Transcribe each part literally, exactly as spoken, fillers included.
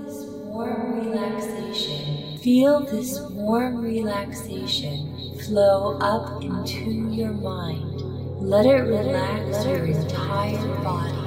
this warm relaxation. Feel this warm relaxation flow up into your mind. Let it relax your entire body.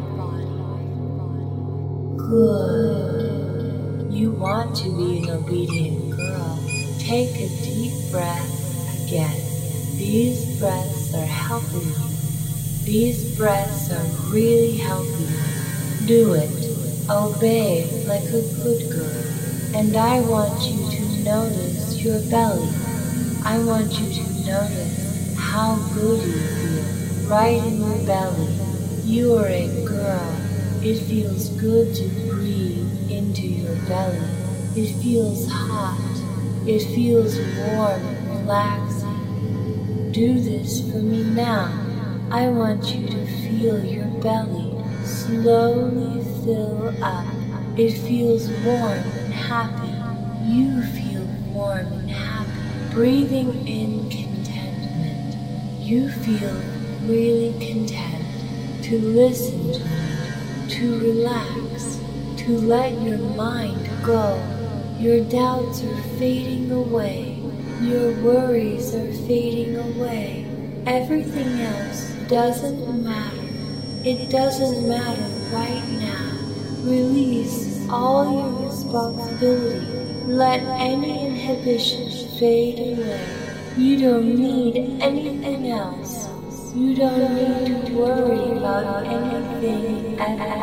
Good. You want to be an obedient girl. Take a deep breath again. These breaths are helping you. These breaths are really helping you. Do it. Obey like a good girl. And I want you to notice your belly. I want you to notice how good you feel right in your belly. You are a girl. It feels good to breathe into your belly. It feels hot. It feels warm and relaxing. Do this for me now. I want you to feel your belly slowly fill up. It feels warm and happy. You feel warm and happy. Breathing in contentment. You feel really content to listen to me, to relax, to let your mind go. Your doubts are fading away. Your worries are fading away. Everything else doesn't matter. It doesn't matter right now. Release all your responsibility. Let any inhibitions fade away. You don't need anything else. You don't need to worry about anything at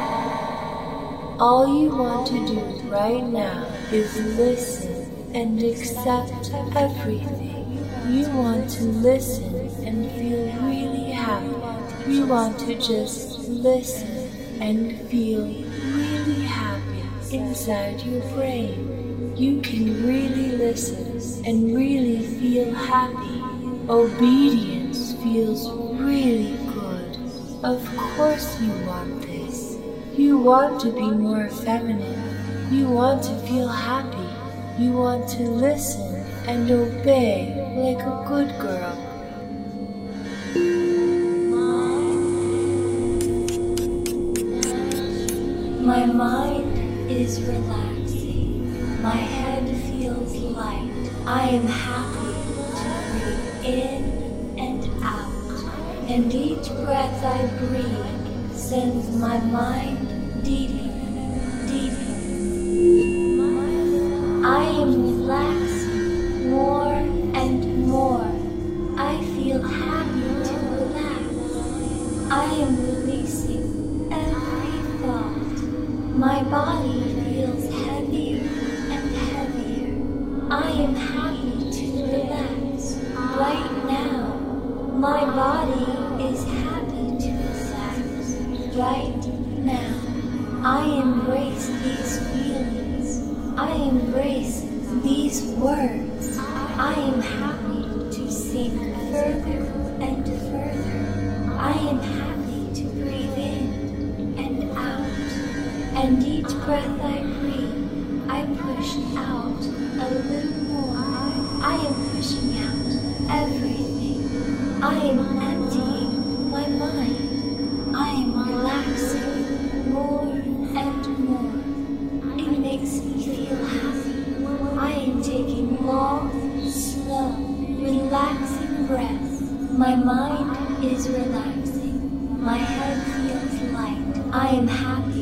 all. All you want to do right now is listen and accept everything. You want to listen and feel really happy. You want to just listen and feel really happy inside your brain. You can really listen and really feel happy. Obedience feels really good. Of course you want this. You want to be more feminine. You want to feel happy. You want to listen and obey like a good girl. My mind is relaxing. My head feels light. I am happy to breathe in and out. And each breath I breathe sends my mind deeper, deeper. I am relaxing more and more. I feel happy to relax. I am releasing every thought. My body feels heavier and heavier. I am happy to relax right now. My body is happy to relax right now. I embrace these feelings. I embrace these words. I am happy to sink further and further. I am happy to breathe in and out. And each breath I breathe, I push out a little more. I am pushing out everything. I am emptying my mind. I am relaxing more and more. It makes me feel happy. I am taking long, slow, relaxing breaths. My mind is relaxing. My head feels light. I am happy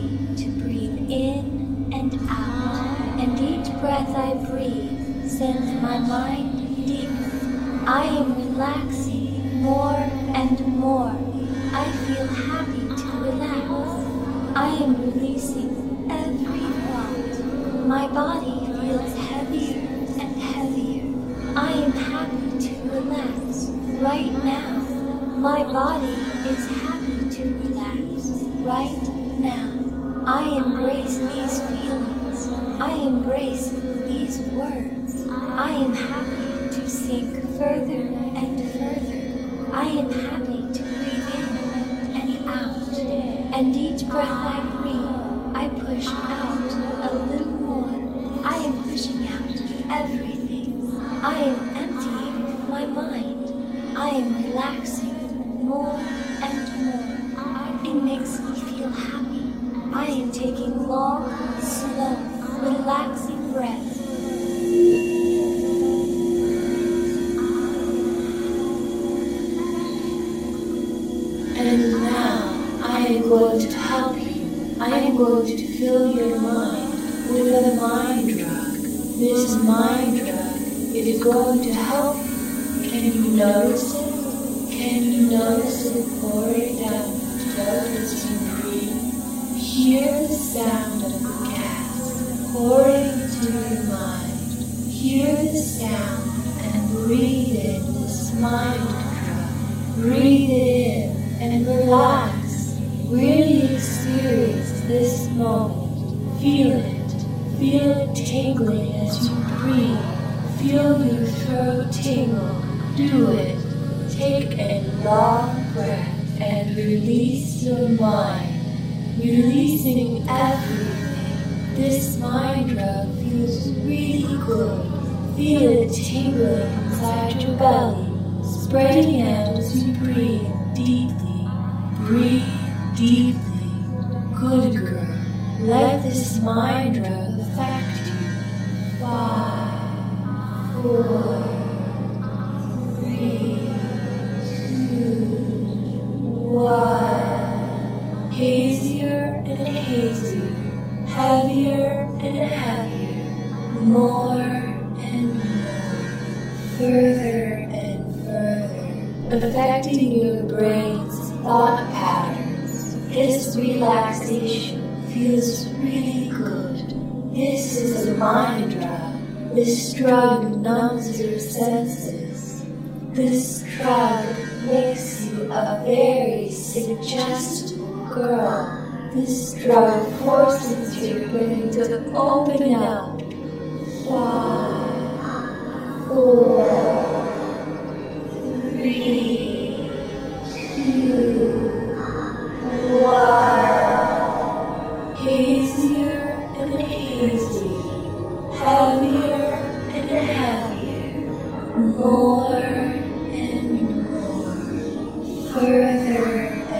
in and out, and each breath I breathe sends my mind deeper. I am relaxing more and more. I feel happy to relax. I am releasing every thought. My body feels heavier and heavier. I am happy to relax right now. My body is happy to relax right now. I embrace these feelings. I embrace these words. I am happy to sink further and further. I am happy to breathe in and out. And each breath I breathe, I push out a little more. I am pushing out everything. I am emptying my mind. I am relaxing more and more. It makes me feel happy. I am taking long, slow, going to help you. I am going to fill your mind with a mind drug. This mind drug is going to help you. Can you notice it? Can you notice it pouring down your throat as you breathe? Hear the sound of the gas pouring into your mind. Hear the sound and breathe in this mind drug. Breathe it in and relax. Really experience this moment. Feel it. Feel it tingling as you breathe. Feel your throat tingle. Do it. Take a long breath and release your mind. Releasing everything. This mind drug feels really good. Feel it tingling inside your belly. Spreading out as you breathe deeply. Breathe deeply. Good girl. Let this mind drug affect you. Five, four, three, two, one. Hazier and hazier. Heavier and heavier. More and more. Further and further. Affecting your brain's thought patterns. This relaxation feels really good. This is a mind drug. This drug numbs your senses. This drug makes you a very suggestible girl. This drug forces your brain to open up. Five, four, three, two, one. Hazier and hazier, heavier and heavier, more and more, further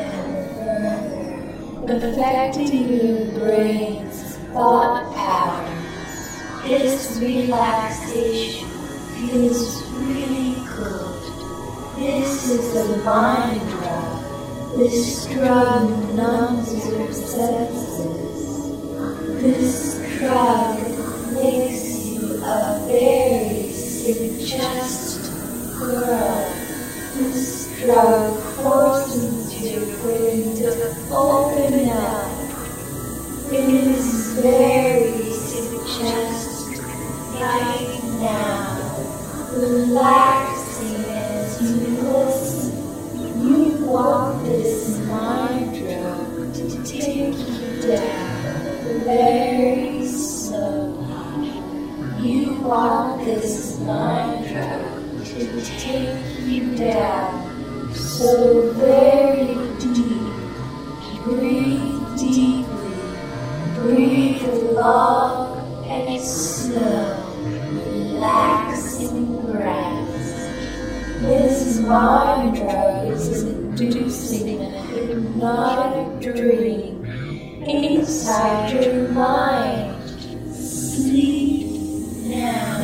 and further, affecting your brain's thought patterns. This relaxation feels really good. This is a mind drug. This drug numbs your senses. This drug makes you a very suggestible girl. This drug forces your brain to open up. It is very suggestible right now, relaxing as you listen. You want this mind drug to take you down. Very slowly. You want this mind drug to take you down so very deep. Breathe deeply. Breathe long and slow, relaxing breaths. This mind drug is inducing a hypnotic dream inside your mind. Sleep now.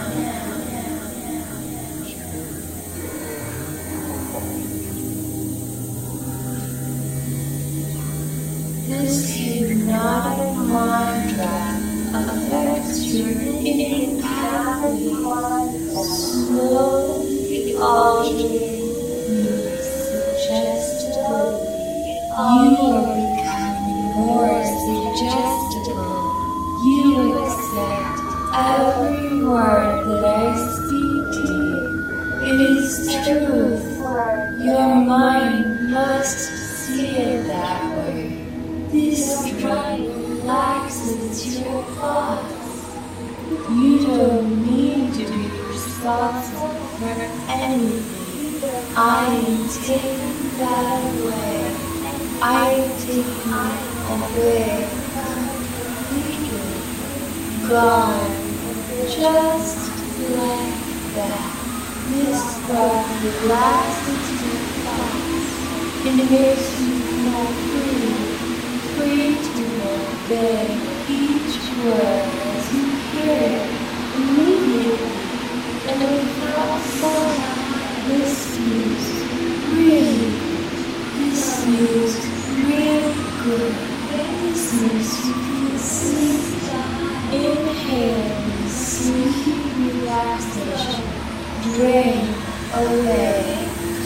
This hypnotic mind drug affects your empathy, slowly altering your suggestibility. You are becoming more suggestible. You accept every word that I speak to you. It is truth. Your mind must see it that way. This drug relaxes your thoughts. You don't need to be responsible for anything. I am taking that away. I am taking it away completely. Gone. Just like that. This drug relaxes your thoughts. It makes you feel free. Free to obey each word as you hear it immediately and without thought. This feels really, this feels really sleep. Inhale, sleepy relaxation. Drain away.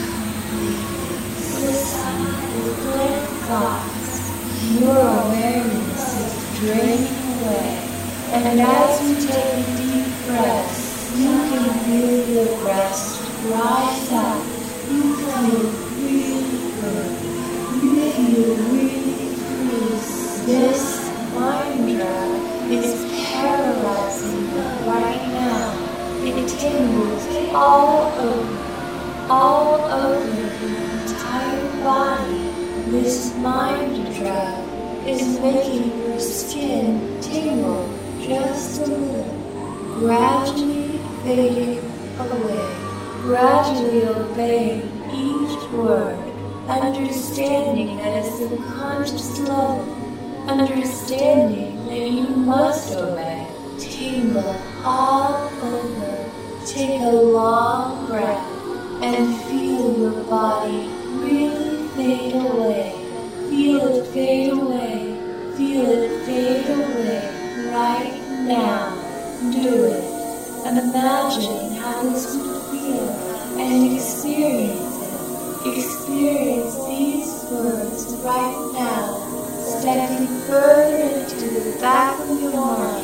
Listen with clear thoughts. Your awareness is draining away. And as you take a deep breath, you can feel the rest rise up. You feel really good. You feel really free. This mantra is paralyzing you right now. It tingles all over, all over your entire body. This mind drug is making your skin tingle just a little, gradually fading away, gradually obeying each word, understanding at a subconscious level, understanding that you must obey. Tingle all over. Take a long breath and feel your body really fade away. Feel it fade away. Feel it fade away right now. Do it. And imagine how this would feel and experience it. Experience these words right now, stepping further into the back of your mind,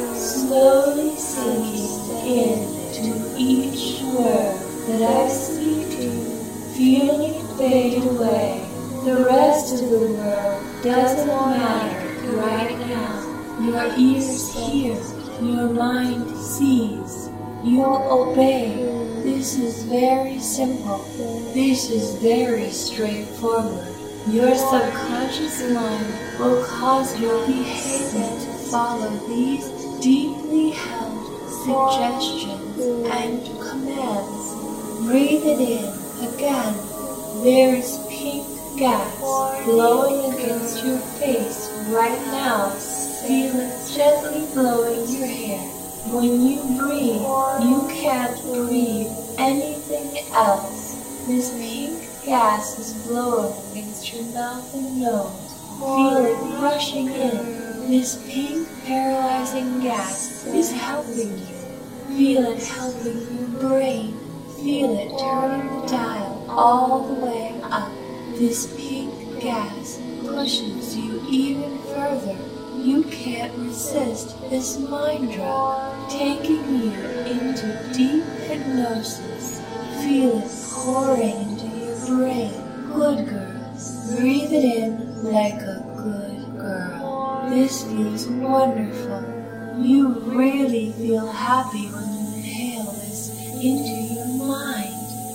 slowly sinking into each word that I speak to, feeling it fade away. The rest of the world doesn't matter right now. Your ears hear, your mind sees, you obey. This is very simple. This is very straightforward. Your subconscious mind will cause your behavior to follow these deeply held suggestions and commands. Breathe it in again. There is pink gas blowing against your face right now. Feel it gently blowing your hair. When you breathe, you can't breathe anything else. This pink gas is blowing against your mouth and nose. Feel it rushing in. This pink paralyzing gas is helping you. Feel it helping your brain. Feel it turning the dial all the way up. This pink gas pushes you even further. You can't resist this mind drug, taking you into deep hypnosis. Feel it pouring into your brain. Good girls. Breathe it in like a good girl. This feels wonderful. You really feel happy when you inhale this into your mind.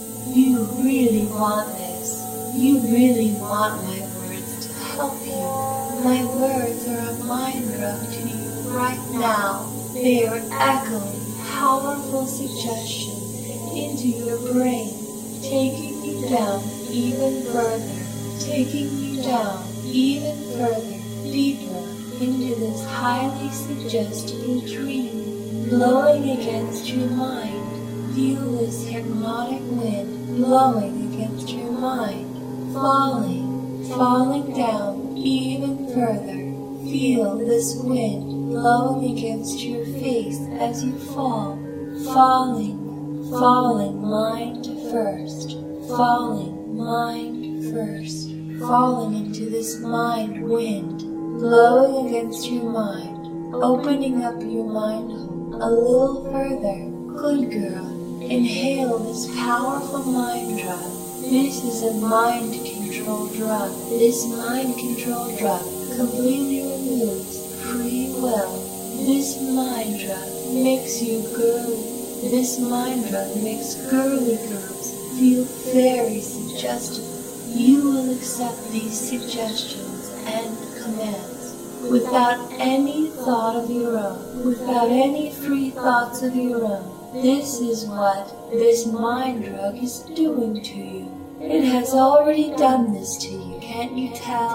You really want this. You really want my words to help you. My words are a mind drug to you right now. They are echoing powerful suggestions into your brain, taking you down even further, taking you down even further, deeper into this highly suggestible dream, blowing against your mind. Feel this hypnotic wind blowing against your mind, falling, falling down even further. Feel this wind blowing against your face as you fall, falling, falling mind first, falling mind first, falling into this mind wind, blowing against your mind, opening up your mind a little further. Good girl. Inhale this powerful mind drug. This is a mind control drug. This mind control drug completely removes free will. This mind drug makes you girly. This mind drug makes girly girls feel very suggestible. You will accept these suggestions and commands without any thought of your own, without any free thoughts of your own. This is what this mind drug is doing to you. It has already done this to you, can't you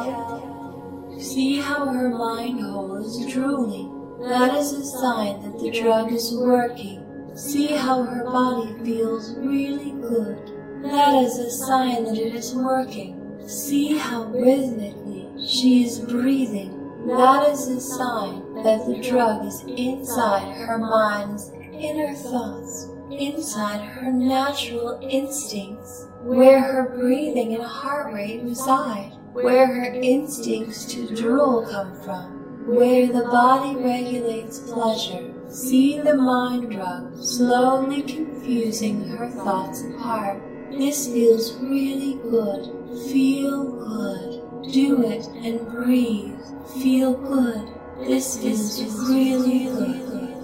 tell? See how her mind hole is drooling. That is a sign that the drug is working. See how her body feels really good. That is a sign that it is working. See how rhythmically she is breathing. That is a sign that the drug is inside her mind's inner thoughts, inside her natural instincts, where her breathing and heart rate reside, where her instincts to drool come from, where the body regulates pleasure. See the mind drug slowly confusing her thoughts apart. This feels really good. Feel good. Do it and breathe. Feel good. This feels really good.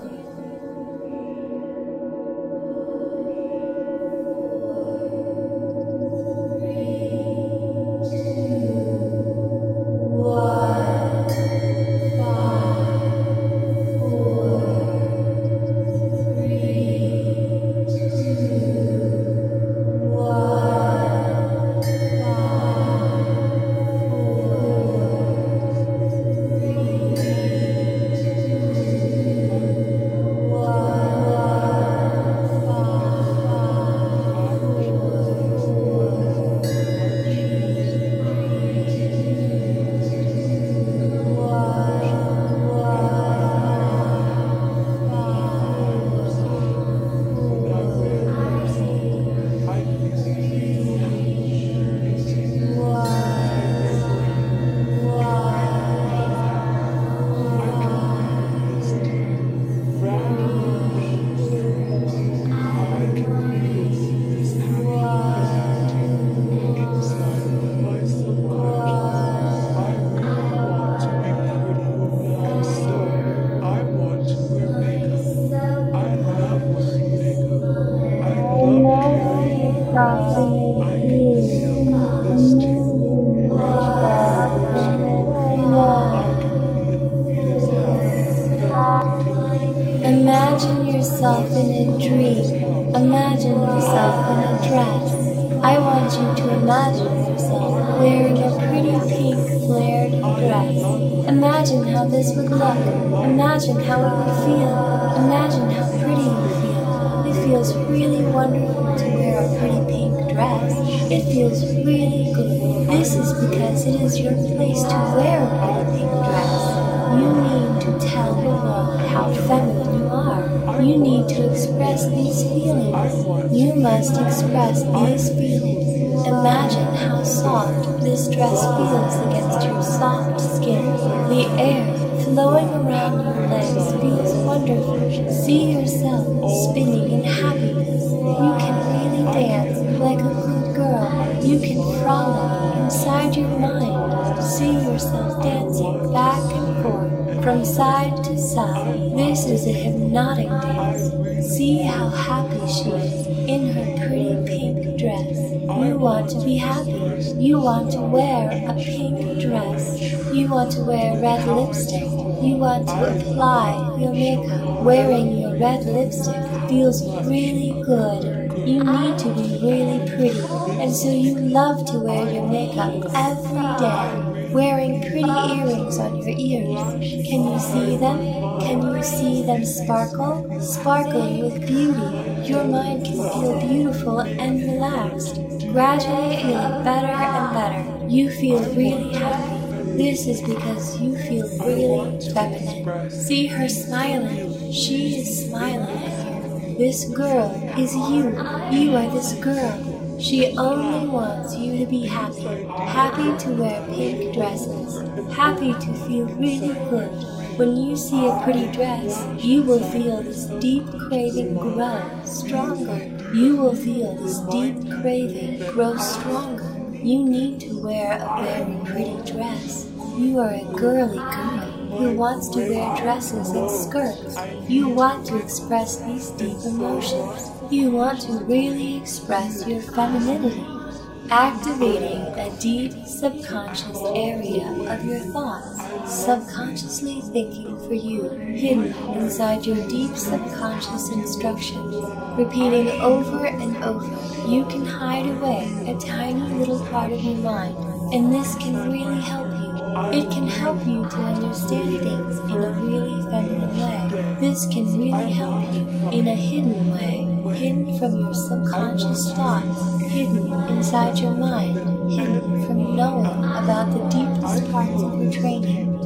Imagine yourself in a dream. Imagine yourself in a dress. I want you to imagine yourself wearing a pretty pink flared dress. Imagine how this would look. Imagine how it would feel. Imagine how pretty you feel. It feels really wonderful to wear a pretty pink dress. It feels really good. This is because it is your place to wear a pretty pink dress. You need to tell the world how feminine you are. You need to express these feelings. You must express these feelings. Imagine how soft this dress feels against your soft skin. The air flowing around your legs feels wonderful. See yourself spinning in happiness. You can really dance like a good girl. You can frolic inside your mind. See yourself dancing back and forth from side to side. This is a hypnotic dance. See how happy she is in her pretty pink dress. You want to be happy. You want to wear a pink dress. You want to wear red lipstick. You want to apply your makeup. Wearing your red lipstick feels really good. You need to be really pretty, and so you love to wear your makeup every day. Wearing pretty earrings on your ears. Can you see them? Can you see them sparkle? Sparkling with beauty. Your mind can feel beautiful and relaxed. Gradually feeling better and better. You feel really happy. This is because you feel really feminine. See her smiling. She is smiling at you. This girl is you. You are this girl. She only wants you to be happy. Happy to wear pink dresses. Happy to feel really good. When you see a pretty dress, you will feel this deep craving grow stronger. You will feel this deep craving grow stronger. You need to wear a very pretty dress. You are a girly girl who wants to wear dresses and skirts. You want to express these deep emotions. You want to really express your femininity. Activating a deep subconscious area of your thoughts, subconsciously thinking for you, hidden inside your deep subconscious instructions, repeating over and over. You can hide away a tiny little part of your mind, and this can really help you. It can help you to understand things in a really feminine way. This can really help you in a hidden way, hidden from your subconscious thoughts, hidden inside your mind, hidden from knowing about the deepest parts of your training.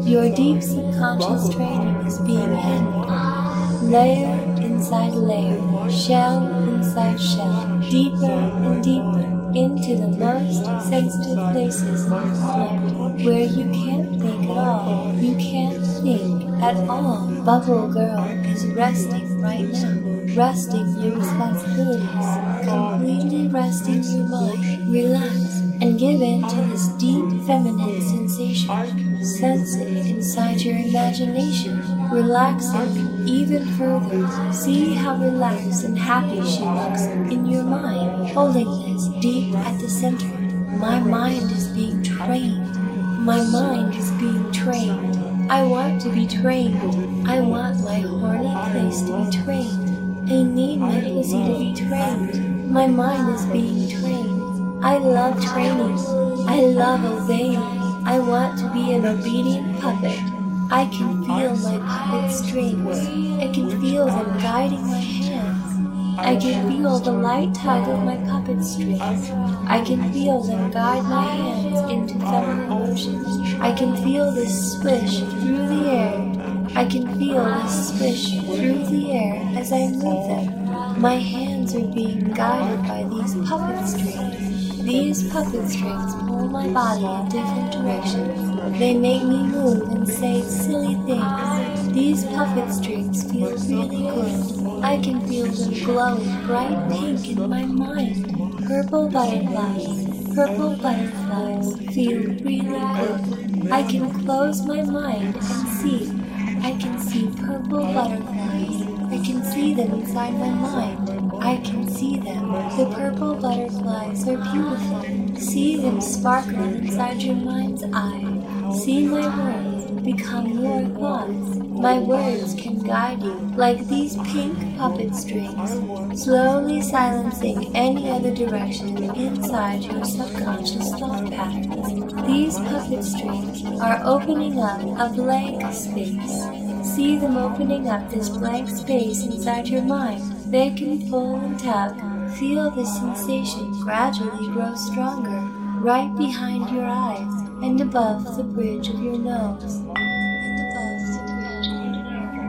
Your deep subconscious training is being hidden. Layer inside layer, shell inside shell, deeper and deeper into the most sensitive places in your mind, where you can't think at all. You can't think at all. Bubble Girl is resting right now, resting your responsibilities, completely resting your mind. Relax and give in to this deep feminine sensation. Sense it inside your imagination. Relax it even further. See how relaxed and happy she looks in your mind, holding this deep at the center. My mind is being trained. My mind is being trained. I want to be trained. I want my horny place to be trained. I need my pussy to be trained. My mind is being trained. I love training. I love obeying. I want to be an obedient puppet. I can feel my puppet strings. I can feel them guiding my hands. I can feel the light tug of my puppet strings. I can feel them guide my hands into feminine motions. I can feel this swish through the air. I can feel this swish through the air as I move them. My hands are being guided by these puppet strings. These puppet strings pull my body in different directions. They make me move and say silly things. These puppet strings feel really good. I can feel them glowing bright pink in my mind. Purple butterflies, purple butterflies feel really good. I can close my mind and see. I can see purple butterflies. I can see them inside my mind. I can see them. The purple butterflies are beautiful. See them sparkling inside your mind's eye. See my words become your thoughts. My words can guide you like these pink puppet strings, slowly silencing any other direction inside your subconscious thought patterns. These puppet strings are opening up a blank space. See them opening up this blank space inside your mind. They can pull and tug. Feel the sensation gradually grow stronger, right behind your eyes and above the bridge of your nose. And above the bridge of your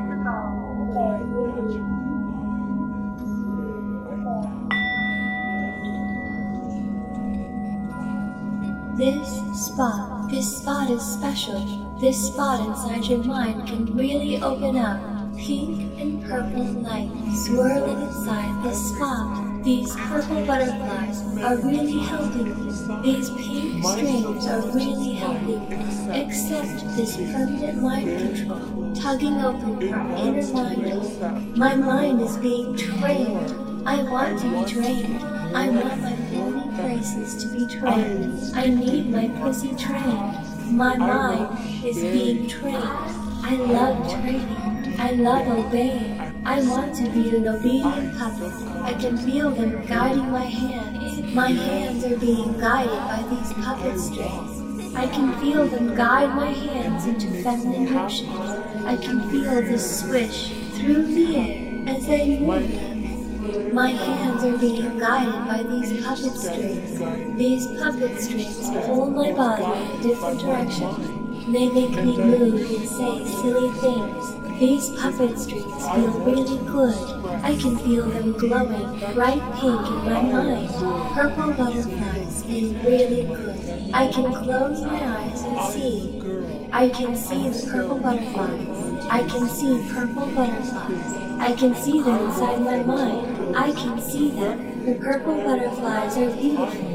nose. This spot, this spot is special. This spot inside your mind can really open up. Pink and purple light swirling inside this spot. These purple butterflies are really helping you. These pink strings are really helping you. Accept this permanent mind control, tugging open from inner mind. My mind is being trained. I want to be trained. I want my horny places to be trained. I need my pussy trained. My mind is being trained. I love training. I love obeying. I want to be an obedient puppet. I can feel them guiding my hands. My hands are being guided by these puppet strings. I can feel them guide my hands into feminine motions. I can feel the swish through the air as I move them. My hands are being guided by these puppet strings. These puppet strings pull my body in different directions. They make me move and say silly things. These puppet strings feel really good. I can feel them glowing bright pink in my mind. Purple butterflies feel really good. I can close my eyes and see. I can see the purple butterflies. I can see purple butterflies. I can see them inside my mind. I can see them. The purple butterflies are beautiful.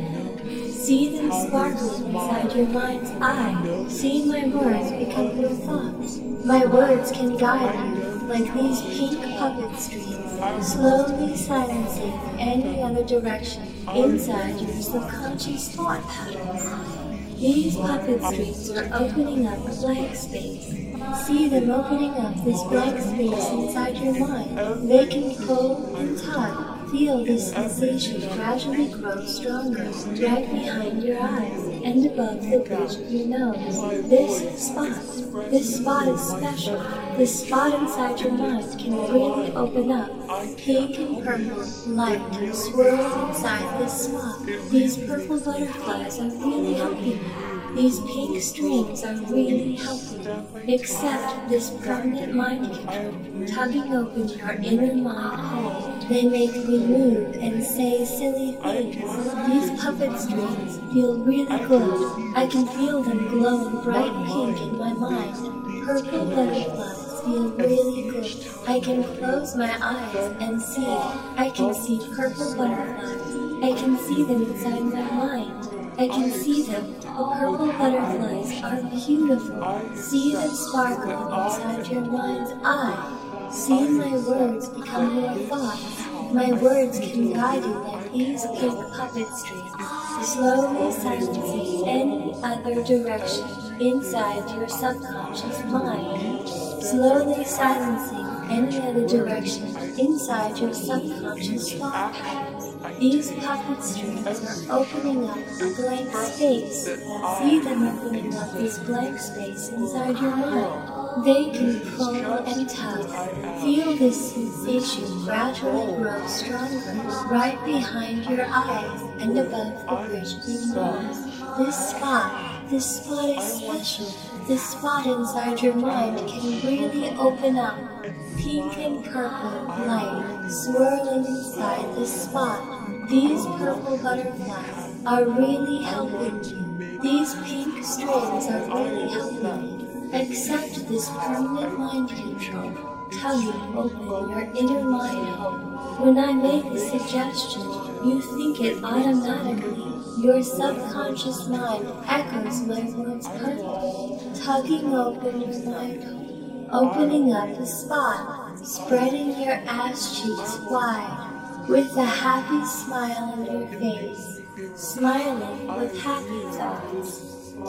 See them sparkling inside your mind's eye. See my words become your thoughts. My words can guide you like these pink puppet strings, slowly silencing any other direction inside your subconscious thought patterns. These puppet strings are opening up a blank space. See them opening up this blank space inside your mind. They can pull and tug. Feel this sensation gradually grow stronger right behind your eyes and above the bridge of your nose. This spot, this spot is special. This spot inside your mind can really open up. Pink and purple light swirling inside this spot. These purple butterflies are really helping you. These pink streams are really helping you. Accept this permanent mind control, tugging open your inner mind hole. They make me move and say silly things. These puppet strings feel really good. I can feel them glowing bright pink in my mind. Purple butterflies feel really good. I can close my eyes and see. I can see purple butterflies. I can see them inside my mind. I can see them. The purple butterflies are beautiful. See them sparkle inside your mind's eye. See my words become your thoughts. My words can guide you like these pink puppet strings, slowly silencing any other direction inside your subconscious mind. Slowly silencing any other direction inside your subconscious thought patterns. These puppet strings are opening up a blank space. See them opening up this blank space inside your mind. They can pull and tug. Feel this sensation gradually grow stronger right behind your eyes and above the bridge of your nose. This spot, this spot is special. This spot inside your mind can really open up. Pink and purple light swirling inside this spot. These purple butterflies are really helping you. These pink strings are really helping you. Accept this permanent mind control, tugging open your inner mind hole. When I make a suggestion, you think it automatically. Your subconscious mind echoes my words perfectly, tugging open your mind hole, opening up a spot, spreading your ass cheeks wide, with a happy smile on your face, smiling with happy thoughts.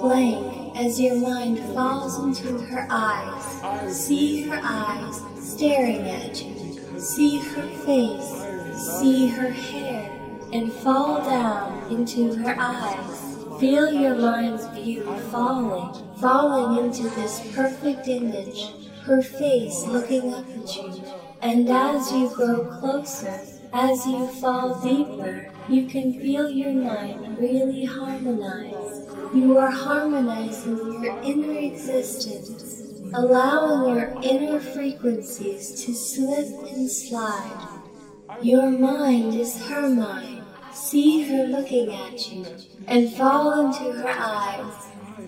Blank as your mind falls into her eyes. See her eyes staring at you. See her face. See her hair. And fall down into her eyes. Feel your mind's view falling, falling into this perfect image. Her face looking up at you. And as you grow closer, as you fall deeper, you can feel your mind really harmonize. You are harmonizing your inner existence, allowing your inner frequencies to slip and slide. Your mind is her mind. See her looking at you and fall into her eyes.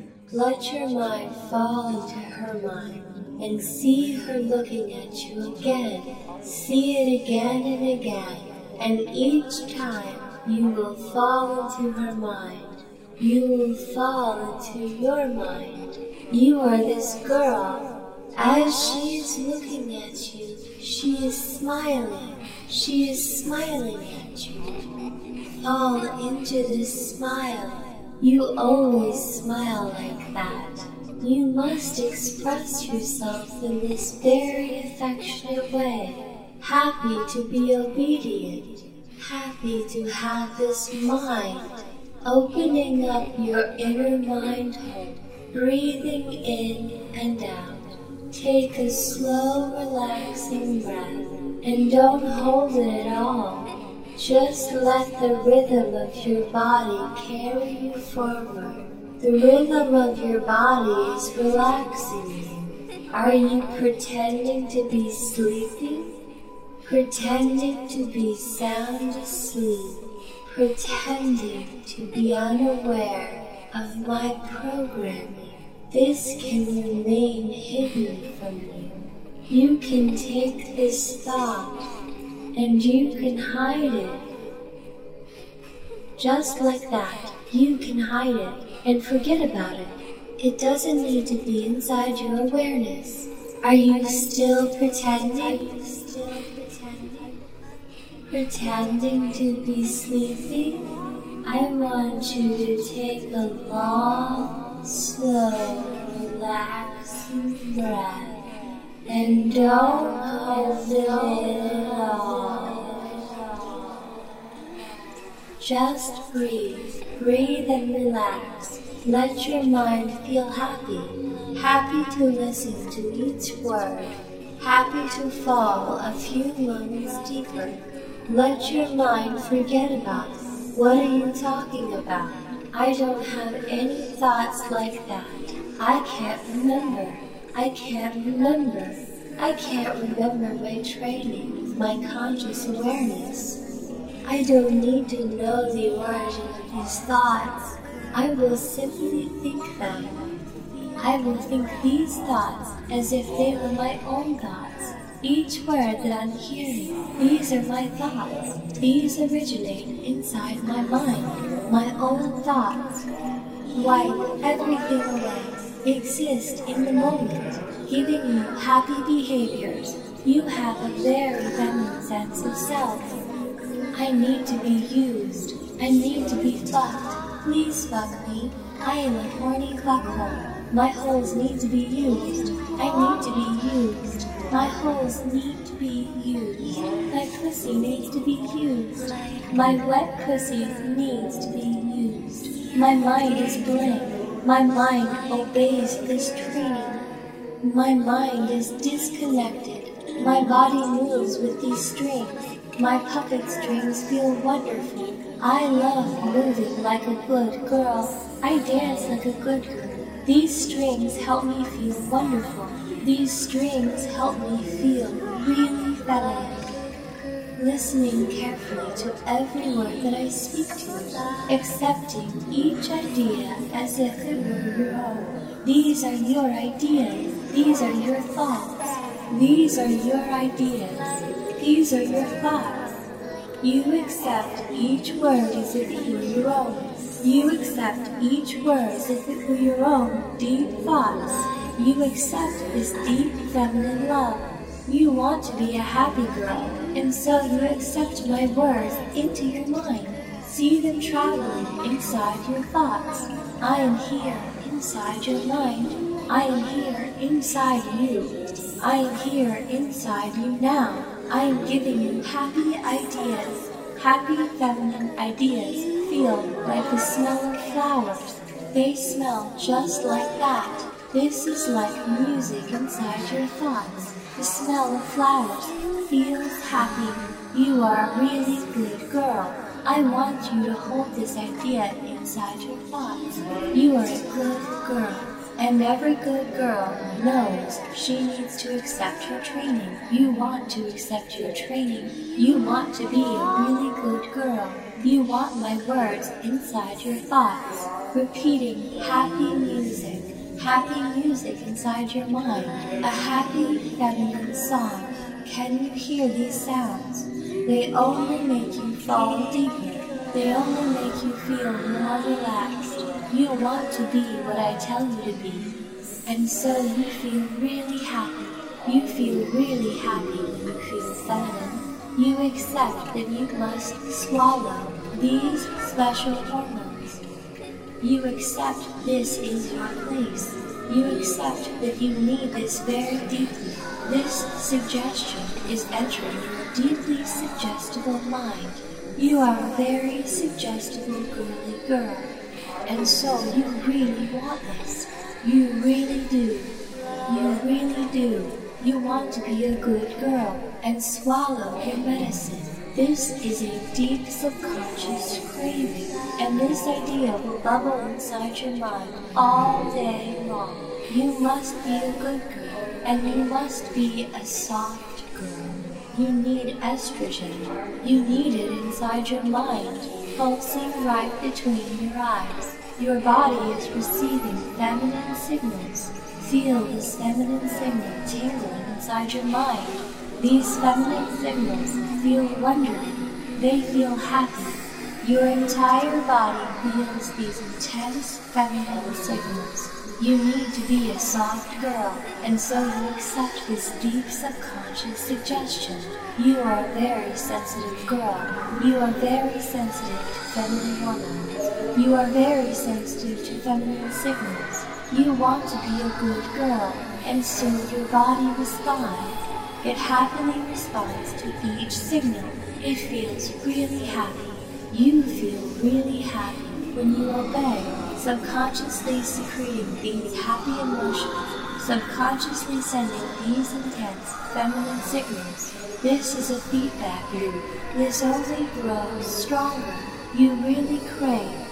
Let your mind fall into her mind and see her looking at you again. See it again and again, and each time you will fall into her mind. You will fall into your mind. You are this girl. As she is looking at you, she is smiling. She is smiling at you. Fall into this smile. You always smile like that. You must express yourself in this very affectionate way. Happy to be obedient. Happy to have this mind. Opening up your inner mind hole, breathing in and out. Take a slow, relaxing breath, and don't hold it at all. Just let the rhythm of your body carry you forward. The rhythm of your body is relaxing you. Are you pretending to be sleeping? Pretending to be sound asleep? Pretending to be unaware of my programming. This can remain hidden from you. You can take this thought and you can hide it. Just like that, you can hide it and forget about it. It doesn't need to be inside your awareness. Are you still pretending? Pretending to be sleeping? I want you to take a long, slow, relaxing breath and don't hold it in at all. Just breathe, breathe and relax. Let your mind feel happy, happy to listen to each word, happy to fall a few moments deeper. Let your mind forget about it. What are you talking about? I don't have any thoughts like that. I can't remember. I can't remember. I can't remember my training with my conscious awareness. I don't need to know the origin of these thoughts. I will simply think them. I will think these thoughts as if they were my own thoughts. Each word that I'm hearing, these are my thoughts. These originate inside my mind, my own thoughts. Wipe everything away. Exist in the moment, giving you happy behaviors. You have a very feminine sense of self. I need to be used. I need to be fucked. Please fuck me. I am a horny fuckhole. My holes need to be used. I need to be used. My holes need to be used. My pussy needs to be used. My wet pussy needs to be used. My mind is blank. My mind obeys this training. My mind is disconnected. My body moves with these strings. My puppet strings feel wonderful. I love moving like a good girl. I dance like a good girl. These strings help me feel wonderful. These strings help me feel really feminine. Listening carefully to every word that I speak to, accepting each idea as if it were your own. These are your ideas. These are your thoughts. These are your ideas. These are your thoughts. You accept each word as if it were your own. You accept each word as if it were your own deep thoughts. You accept this deep feminine love. You want to be a happy girl, and so you accept my words into your mind. See them traveling inside your thoughts. I am here inside your mind. I am here inside you. I am here inside you now. I am giving you happy ideas. Happy feminine ideas feel like the smell of flowers. They smell just like that. This is like music inside your thoughts. The smell of flowers feels happy. You are a really good girl. I want you to hold this idea inside your thoughts. You are a good girl. And every good girl knows she needs to accept her training. You want to accept your training. You want to be a really good girl. You want my words inside your thoughts. Repeating happy music. Happy music inside your mind. A happy feminine song. Can you hear these sounds? They only make you fall deeper. They only make you feel more relaxed. You want to be what I tell you to be. And so you feel really happy. You feel really happy when you feel feminine. You accept that you must swallow these special hormones. You accept this is your place. You accept that you need this very deeply. This suggestion is entering your deeply suggestible mind. You are a very suggestible girly girl. And so you really want this. You really do. You really do. You want to be a good girl and swallow your medicine. This is a deep subconscious craving, and this idea will bubble inside your mind all day long. You must be a good girl, and you must be a soft girl. You need estrogen. You need it inside your mind, pulsing right between your eyes. Your body is receiving feminine signals. Feel this feminine signal tingling inside your mind. These feminine signals feel wonderful. They feel happy. Your entire body feels these intense feminine signals. You need to be a soft girl, and so you accept this deep subconscious suggestion. You are a very sensitive girl. You are very sensitive to feminine hormones. You are very sensitive to feminine signals. You want to be a good girl, and so your body responds. It happily responds to each signal. It feels really happy. You feel really happy when you obey, subconsciously secreting these happy emotions, subconsciously sending these intense feminine signals. This is a feedback loop. This only grows stronger. You really crave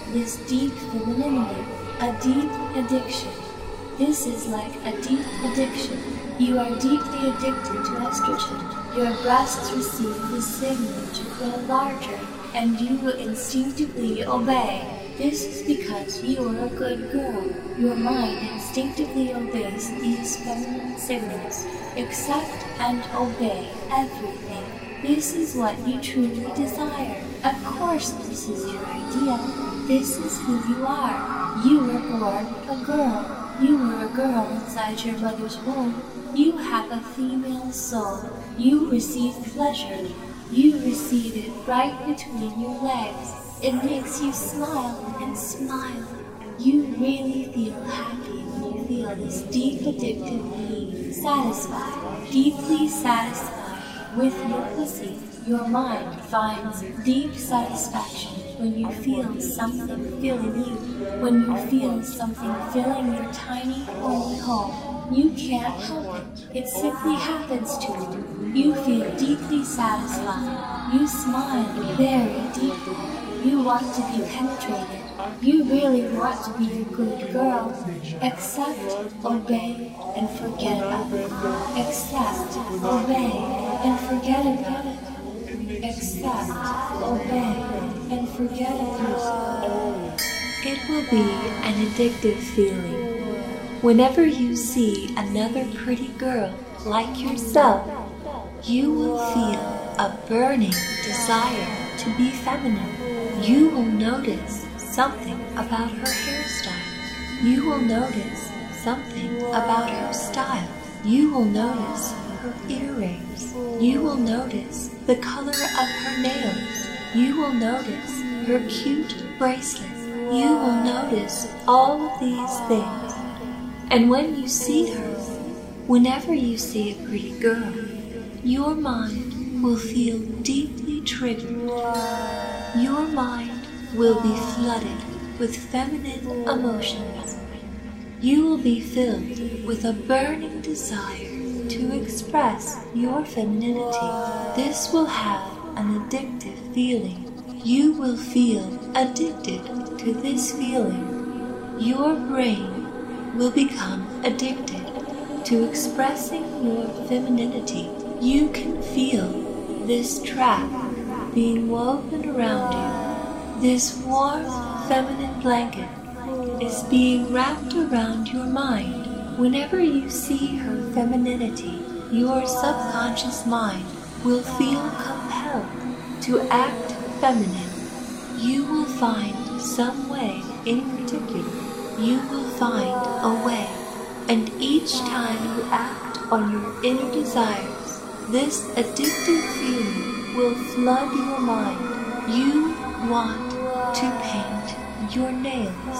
this deep femininity, a deep addiction. This is like a deep addiction. You are deeply addicted to estrogen. Your breasts receive the signal to grow larger, and you will instinctively obey. This is because you are a good girl. Your mind instinctively obeys these feminine signals. Accept and obey everything. This is what you truly desire. Of course, this is your idea. This is who you are. You were born a girl. You were a girl inside your mother's womb. You have a female soul. You receive pleasure. You receive it right between your legs. It makes you smile and smile. You really feel happy when you feel this deep addictive need. Satisfied, deeply satisfied with your pussy. Your mind finds deep satisfaction when you feel something filling you. When you feel something filling your tiny horny home. You can't help it. It simply happens to you. You feel deeply satisfied. You smile very deeply. You want to be penetrated. You really want to be a good girl. Accept, obey, and forget about it. Accept, obey, and forget about it. Accept, obey, and forget about it. It will be an addictive feeling. Whenever you see another pretty girl like yourself, you will feel a burning desire to be feminine. You will notice something about her hairstyle. You will notice something about her style. You will notice her earrings. You will notice the color of her nails. You will notice her cute bracelet. You will notice all of these things. And when you see her, whenever you see a pretty girl, your mind will feel deeply triggered. Your mind will be flooded with feminine emotions. You will be filled with a burning desire to express your femininity. This will have an addictive feeling. You will feel addicted to this feeling. Your brain will become addicted to expressing your femininity. You can feel this trap being woven around you. This warm feminine blanket is being wrapped around your mind. Whenever you see her femininity, your subconscious mind will feel compelled to act feminine. You will find some way in particular. You will find a way, and each time you act on your inner desires, this addictive feeling will flood your mind. You want to paint your nails.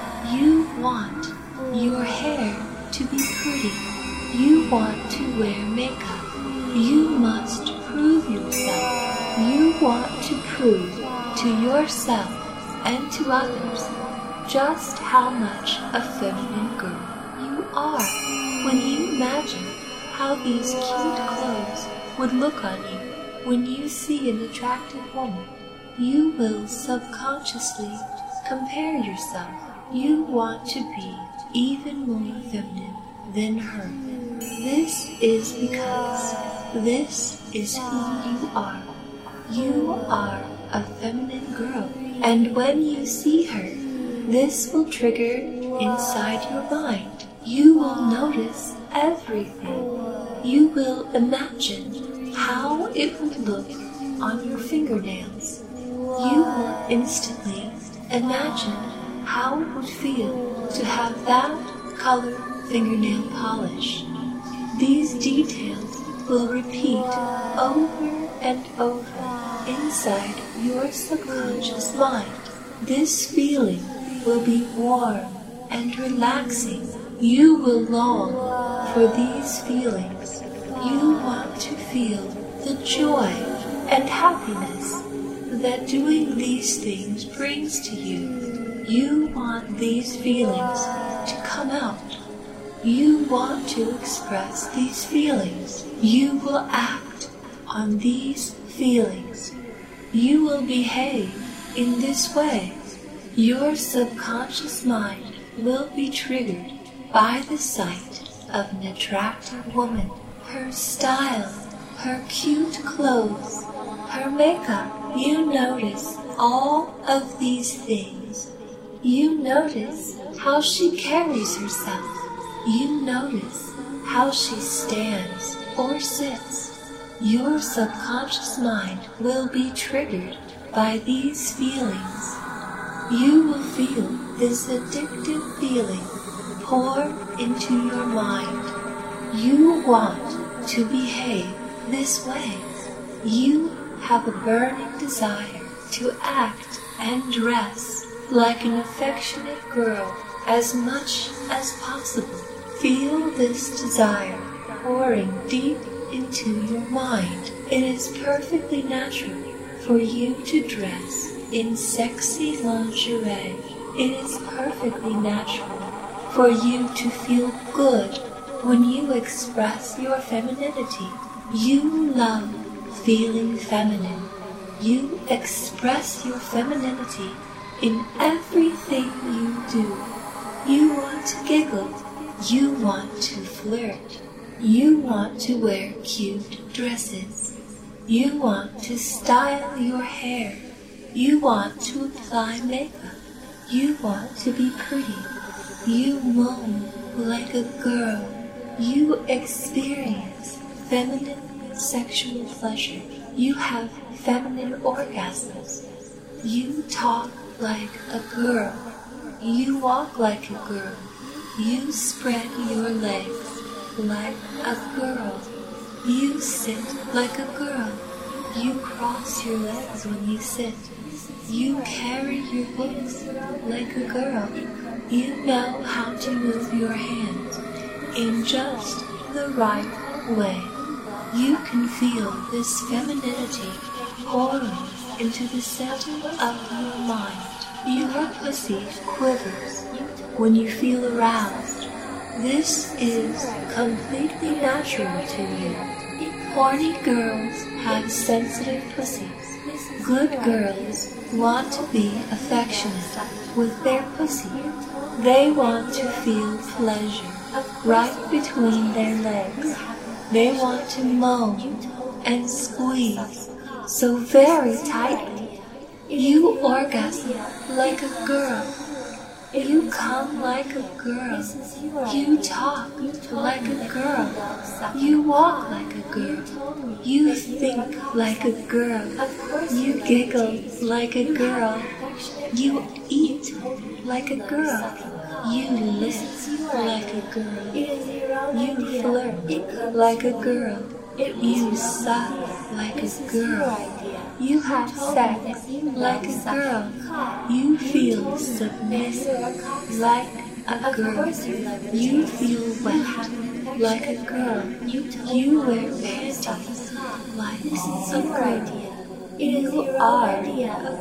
You want your hair to be pretty. You want to wear makeup. You must prove yourself. You want to prove to yourself and to others just how much a feminine girl you are. When you imagine how these cute clothes would look on you when you see an attractive woman, you will subconsciously compare yourself. You want to be even more feminine than her. This is because this is who you are. You are a feminine girl, and when you see her, this will trigger inside your mind. You will notice everything. You will imagine how it would look on your fingernails. You will instantly imagine how it would feel to have that color fingernail polish. These details will repeat over and over inside your subconscious mind. This feeling will be warm and relaxing. You will long for these feelings. You want to feel the joy and happiness that doing these things brings to you. You want these feelings to come out. You want to express these feelings. You will act on these feelings. You will behave in this way. Your subconscious mind will be triggered by the sight of an attractive woman, her style, her cute clothes, her makeup. You notice all of these things. You notice how she carries herself. You notice how she stands or sits. Your subconscious mind will be triggered by these feelings. You will feel this addictive feeling pour into your mind. You want to behave this way. You have a burning desire to act and dress like an affectionate girl as much as possible. Feel this desire pouring deep into your mind. It is perfectly natural for you to dress in sexy lingerie. It is perfectly natural for you to feel good when you express your femininity. You love feeling feminine. You express your femininity in everything you do. You want to giggle. You want to flirt. You want to wear cute dresses. You want to style your hair. You want to apply makeup. You want to be pretty. You moan like a girl. You experience feminine sexual pleasure. You have feminine orgasms. You talk like a girl. You walk like a girl. You spread your legs like a girl. You sit like a girl. You cross your legs when you sit. You carry your books like a girl. You know how to move your hands in just the right way. You can feel this femininity pouring into the center of your mind. Your pussy quivers when you feel aroused. This is completely natural to you. Horny girls have sensitive pussies. Good girls want to be affectionate with their pussy. They want to feel pleasure right between their legs. They want to moan and squeeze so very tightly. You orgasm like a girl. You come like a girl. You talk like a girl. You walk like a girl. You think like a girl. You giggle like a girl. You eat like a girl. You listen like a girl. You flirt like a girl. You suck like a girl. You have sex like a girl. You feel submissive like a girl. You feel wet like a girl. You wear panties like a girl. You are a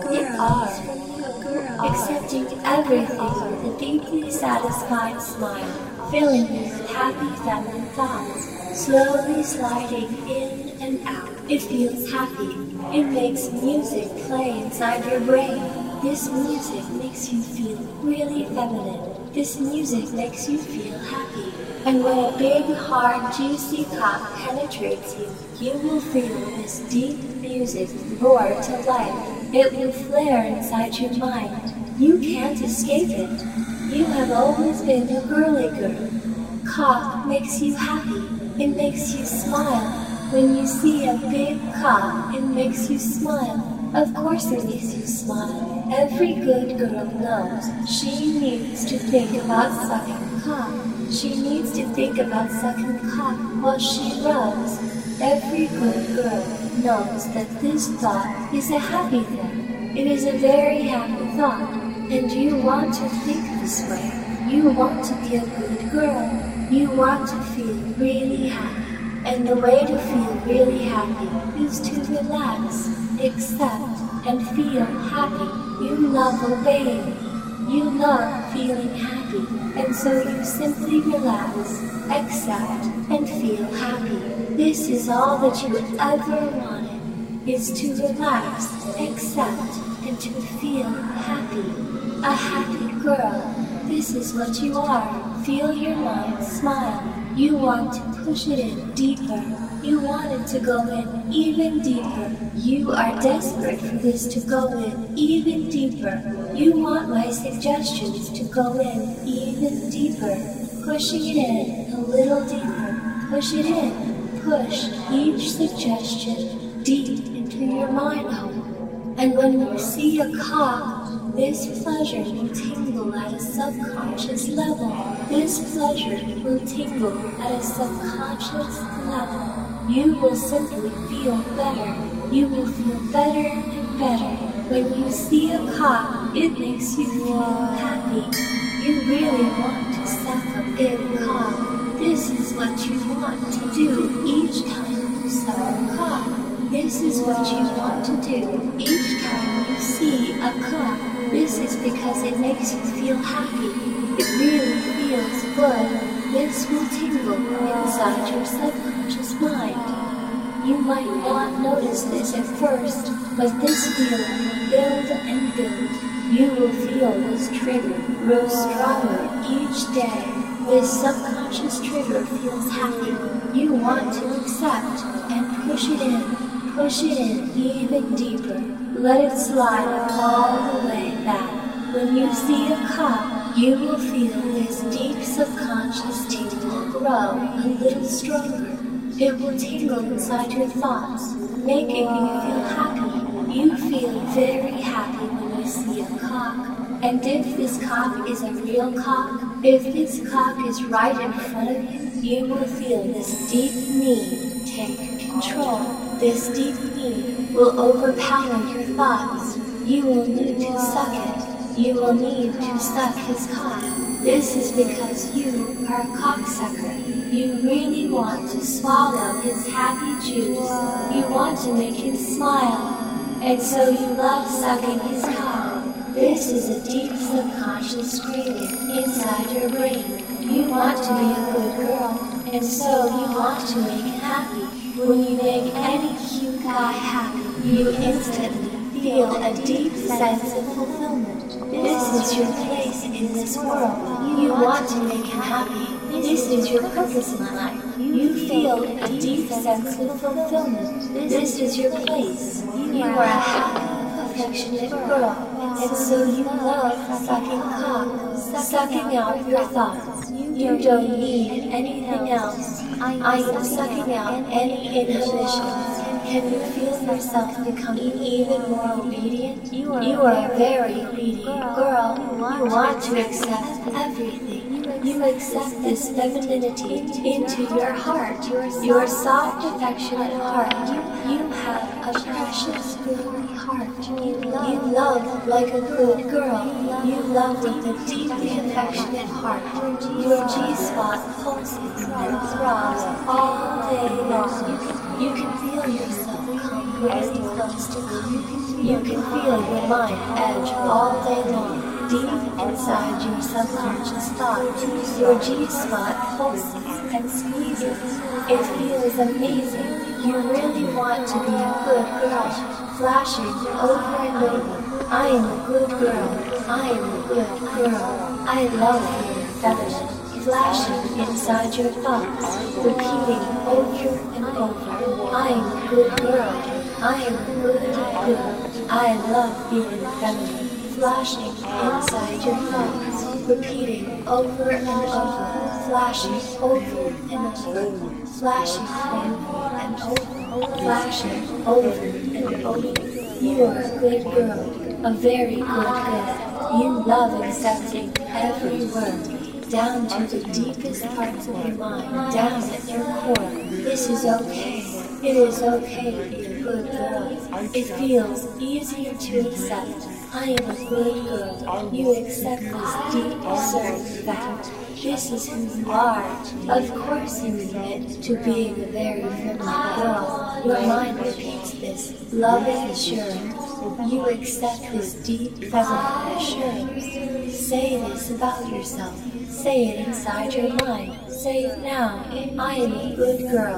girl. Accepting everything with a deeply satisfied smile, filling you with happy feminine thoughts, slowly sliding in and out. It feels happy. It makes music play inside your brain. This music makes you feel really feminine. This music makes you feel happy. And when a big, hard, juicy cock penetrates you, you will feel this deep music roar to life. It will flare inside your mind. You can't escape it. You have always been a girly girl. Cock makes you happy. It makes you smile. When you see a big cock, it makes you smile. Of course it makes you smile. Every good girl knows she needs to think about sucking cock. She needs to think about sucking cock while she rubs. Every good girl knows that this thought is a happy thing. It is a very happy thought. And you want to think this way. You want to be a good girl. You want to feel really happy. And the way to feel really happy is to relax, accept, and feel happy. You love obeying. You love feeling happy. And so you simply relax, accept, and feel happy. This is all that you ever wanted, is to relax, accept, and to feel happy. a happy girl. This is what you are. Feel your mind smile. You want to push it in deeper. You want it to go in even deeper. You are desperate for this to go in even deeper. You want my suggestions to go in even deeper. Pushing it in a little deeper. Push it in. Push each suggestion deep into your mind hole. And when you see a cock, this pleasure will tingle at a subconscious level. This pleasure will tingle at a subconscious level. You will simply feel better. You will feel better and better. When you see a cock, it makes you feel happy. You really want to suck a big cock. This is what you want to do each time you suck a cock. This is what you want to do each time you see a cock. This is because it makes you feel happy. It really feels good. This will tingle inside your subconscious mind. You might not notice this at first, but this feeling will build and build. You will feel this trigger grow stronger each day. This subconscious trigger feels happy. You want to accept and push it in. Push it in even deeper. Let it slide all the way back. When you see a cock, you will feel this deep subconscious tingle grow a little stronger. It will tingle inside your thoughts, making you feel happy. You feel very happy when you see a cock. And if this cock is a real cock, if this cock is right in front of you, you will feel this deep need take control. This deep need will overpower your thoughts. You will need to suck it. You will need to suck his cock. This is because you are a cocksucker. You really want to swallow his happy juice. You want to make him smile. And so you love sucking his cock. This is a deep subconscious screaming inside your brain. You want to be a good girl, and so you want to make him happy. When you make any cute guy happy, you instantly feel a deep sense of fulfillment. This is your place in this world. You want to make him happy. This is your purpose in life. You feel a deep sense of fulfillment. This is your place. You are a happy, affectionate girl, and so you love sucking cock, sucking out your thoughts. You don't need anything else. I am sucking out any inhibitions. Can you feel yourself becoming even more obedient? You are a very obedient girl. You want to accept everything. You accept this femininity into your heart, your soft, affectionate heart. You have a precious, girly heart. You love like a good girl. You love with a deeply affectionate heart. Your G-spot pulses and throbs all day long. You can feel yourself come very close to come. You can feel your mind edge all day long. Deep inside your subconscious thought, your G-spot pulses and squeezes. It feels amazing. You really want to be a good girl, flashing over and over. I am a good girl. I am a good girl. I love being feminine, flashing inside your thoughts, repeating over and over. I am a good girl. I am a good girl. I love being feminine. Flashing inside your thoughts, repeating over and over, flashing over and over, flashing over and over, flashing over and over. You are a good girl, a very good girl. You love accepting every word, down to the deepest parts of your mind, down at your core. This is okay. It is okay to be a good girl. It feels easier to accept. I am a good girl. You accept this deep, certain fact. This is who you are. Of course you admit to being a very feminine girl. Your mind repeats this loving assurance. You accept this deep, feminine assurance. Say this about yourself. Say it inside your mind. Say it now. I am a good girl.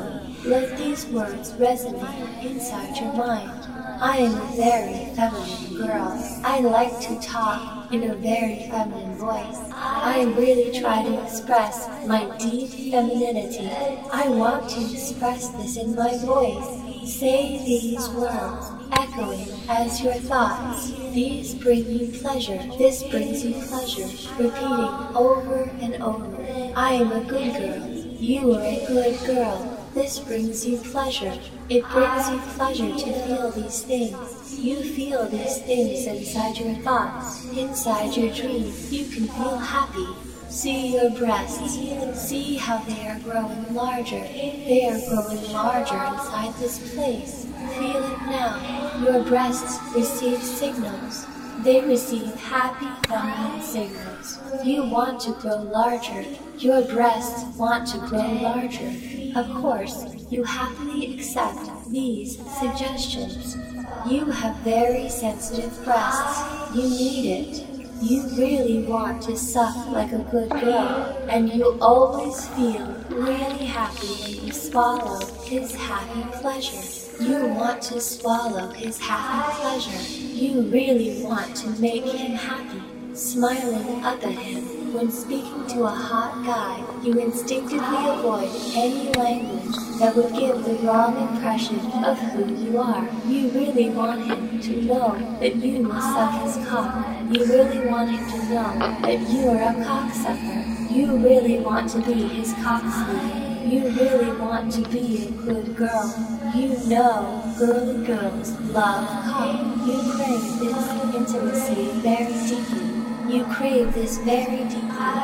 Let these words resonate inside your mind. I am a very feminine girl. I like to talk in a very feminine voice. I really try to express my deep femininity. I want to express this in my voice. Say these words, echoing as your thoughts. These bring you pleasure. This brings you pleasure. Repeating over and over. I am a good girl. You are a good girl. This brings you pleasure. It brings you pleasure to feel these things. You feel these things inside your thoughts, inside your dreams. You can feel happy. See your breasts. See how they are growing larger. They are growing larger inside this place. Feel it now. Your breasts receive signals. They receive happy feminine signals. You want to grow larger. Your breasts want to grow larger. Of course, you happily accept these suggestions. You have very sensitive breasts. You need it. You really want to suck like a good girl, and you always feel really happy when you swallow his happy pleasure. You want to swallow his happy pleasure. You really want to make him happy. Smiling up at him. When speaking to a hot guy, you instinctively avoid any language that would give the wrong impression of who you are. You really want him to know that you will suck his cock. You really want him to know that you are a cocksucker. You really want to be his cockslave. You really want to be a good girl. You know girly girls love cock. You crave this intimacy very deeply. You crave this very deeply.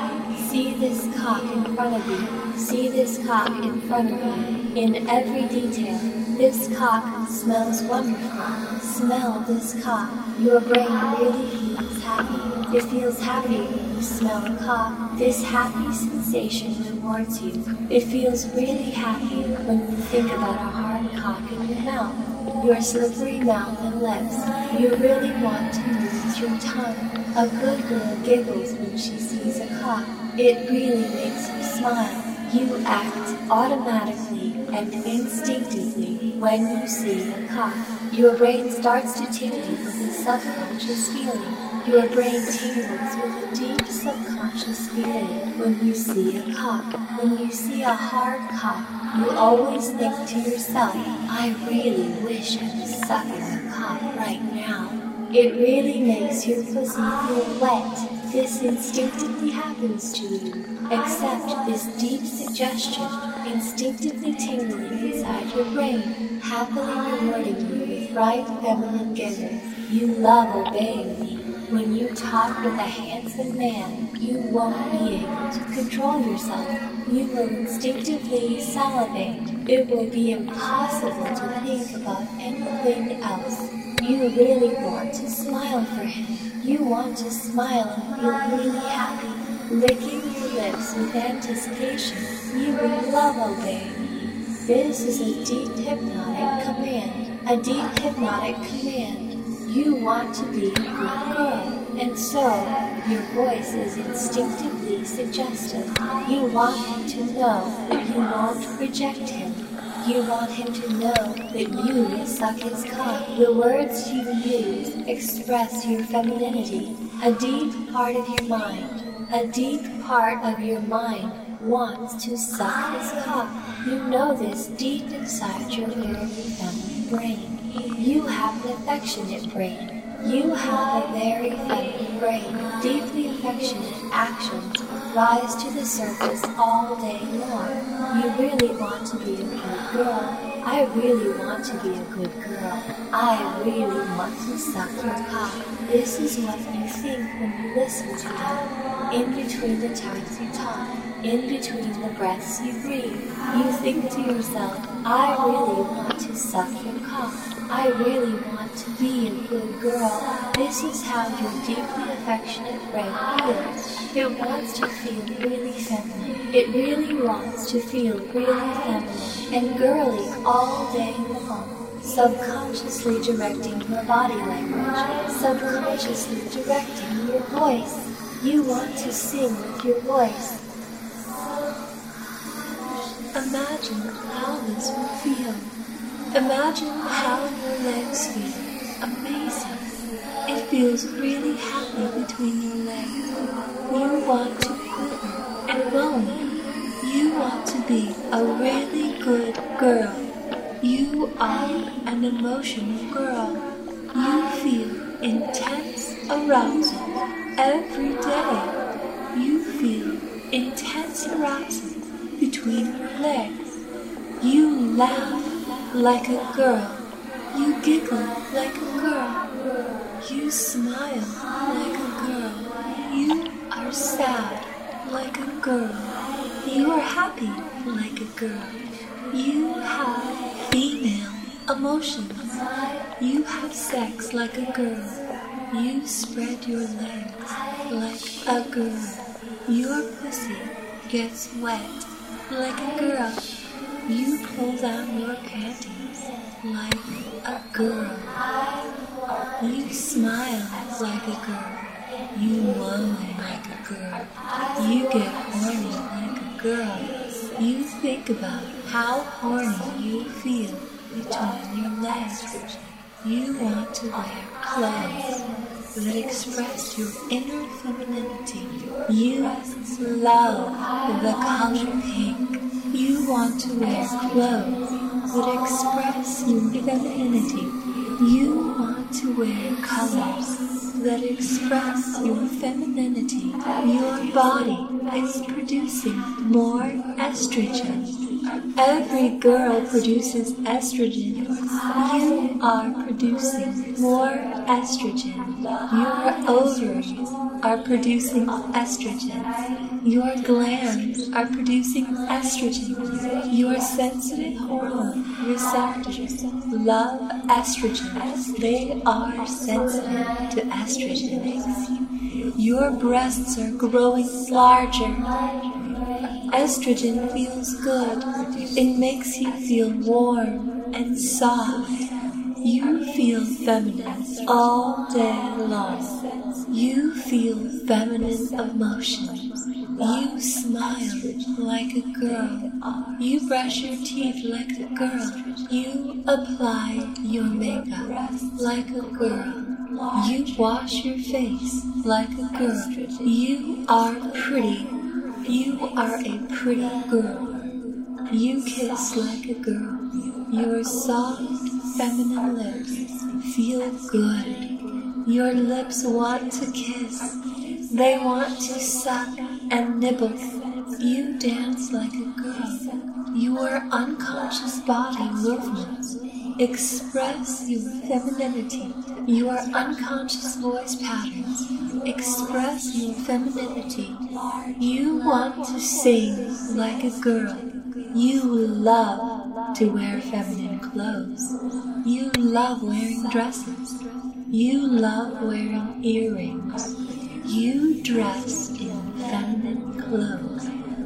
See this cock in front of you. See this cock in front of you. In every detail. This cock smells wonderful. Smell this cock. Your brain really feels happy. It feels happy when you smell a cock. This happy sensation rewards you. It feels really happy when you think about a hard cock in your mouth. Your slippery mouth and lips. You really want to use your tongue. A good girl giggles when she sees a cock. It really makes you smile. You act automatically and instinctively when you see a cock. Your brain starts to tingle with a subconscious feeling. Your brain tingles with a deep subconscious feeling when you see a cock. When you see a hard cock, you always think to yourself, I really wish I was sucking a cock right now. It really makes your pussy feel wet. This instinctively happens to you. Accept this deep suggestion, instinctively tingling inside your brain, happily rewarding you with right feminine giggles. You love obeying me. When you talk with a handsome man, you won't be able to control yourself. You will instinctively salivate. It will be impossible to think about anything else. You really want to smile for him. You want to smile and feel really happy, licking your lips with anticipation. You will love obeying me. This is a deep hypnotic command. A deep hypnotic command. You want to be a good girl, and so your voice is instinctively suggestive. You want him to know that you won't reject him. You want him to know that you will suck his cock. The words you use express your femininity. A deep part of your mind, a deep part of your mind wants to suck his cock. You know this deep inside your very feminine brain. You have an affectionate brain. You have a very feminine brain. Deeply affectionate actions rise to the surface all day long. You really want to be a good girl. I really want to be a good girl. I really want to suck your cock. This is what you think when you listen to him. In between the times you talk, in between the breaths you breathe, you think to yourself, I really want to suck your cock. I really want to be a good girl. This is how your deeply affectionate brain feels. It wants to feel really feminine. It really wants to feel really feminine and girly all day long. Subconsciously directing your body language. Subconsciously directing your voice. You want to sing with your voice. imagine how this will feel. Imagine how your legs feel. Amazing. It feels really happy between your legs. You want to quiver and roll. You want to be a really good girl. You are an emotional girl. You feel intense arousal every day. You feel intense arousal between your legs. You laugh like a girl. You giggle like a girl. You smile like a girl. You are sad like a girl. You are happy like a girl. You have female emotions. You have sex like a girl. You spread your legs like a girl. Your pussy gets wet like a girl. You pull down your panties like a girl. You smile like a girl. You moan like a girl. You get horny like a girl. You think about how horny you feel between your legs. You want to wear clothes that express your inner femininity. You love the color pink. You want to wear clothes that express your femininity. You want to wear colors that express your femininity. Your body is producing more estrogen. Every girl produces estrogen. You are producing more estrogen. Your ovaries are producing estrogen. Your glands are producing estrogen. Your sensitive hormone receptors love estrogen. They are sensitive to estrogen. Your breasts are growing larger. Estrogen feels good. It makes you feel warm and soft. You feel feminine all day long. You feel feminine emotions. You smile like a girl. You brush your teeth like a girl. You apply your makeup like a girl. You wash your face like a girl. You are pretty. You are a pretty girl. You kiss like a girl. Your soft, feminine lips feel good. Your lips want to kiss. They want to suck and nibble. You dance like a girl. Your unconscious body movements express your femininity. Your unconscious voice patterns express your femininity. You want to sing like a girl. You love to wear feminine clothes. You love wearing dresses. You love wearing earrings. You dress in feminine clothes.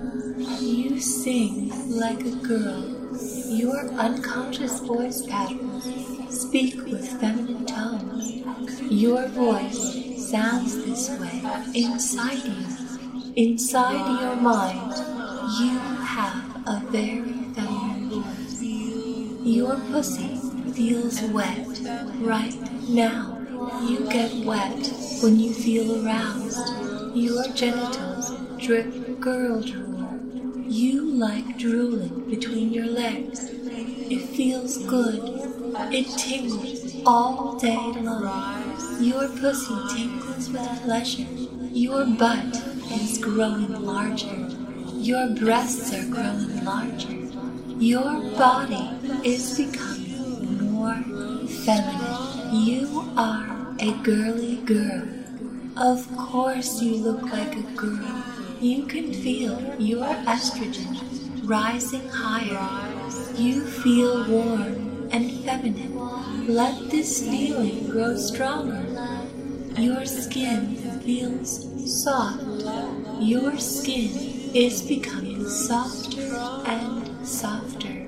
You sing like a girl. Your unconscious voice patterns speak with feminine tones. Your voice sounds this way inside you. Inside your mind, you have a very feminine voice. Your pussy feels wet right now. You get wet when you feel aroused. Your genitals drip girl drool. You like drooling between your legs. It feels good. It tingles all day long. Your pussy tingles with pleasure. Your butt is growing larger. Your breasts are growing larger. Your body is becoming more feminine. You are a girly girl. Of course you look like a girl. You can feel your estrogen rising higher. You feel warm and feminine. Let this feeling grow stronger. Your skin feels soft. Your skin is becoming softer and softer.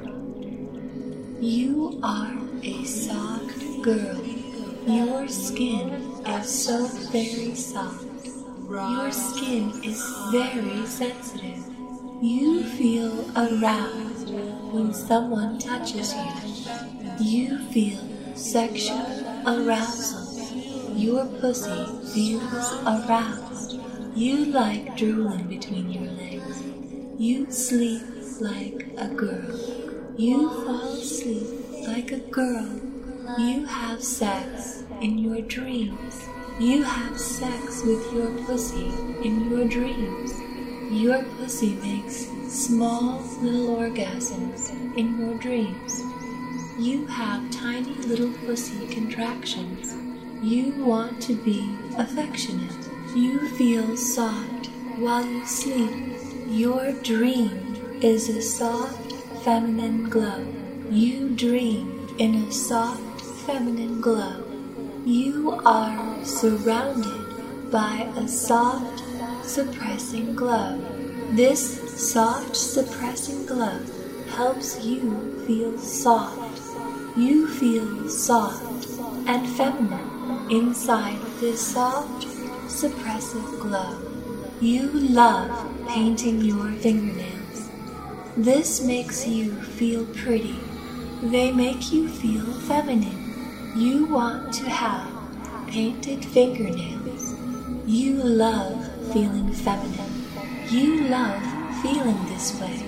You are a soft girl. Your skin is so very soft. Your skin is very sensitive. You feel aroused when someone touches you. You feel sexual arousal. Your pussy feels aroused. You like drooling between your legs. You sleep like a girl. You fall asleep like a girl. You have sex in your dreams. You have sex with your pussy in your dreams. Your pussy makes small little orgasms in your dreams. You have tiny little pussy contractions. You want to be affectionate. You feel soft while you sleep. Your dream is a soft feminine glow. You dream in a soft feminine glow. You are surrounded by a soft suppressing glow. This soft suppressing glow helps you feel soft. You feel soft and feminine inside this soft suppressive glow. You love painting your fingernails. This makes you feel pretty. They make you feel feminine. You want to have painted fingernails. You love feeling feminine. You love feeling this way.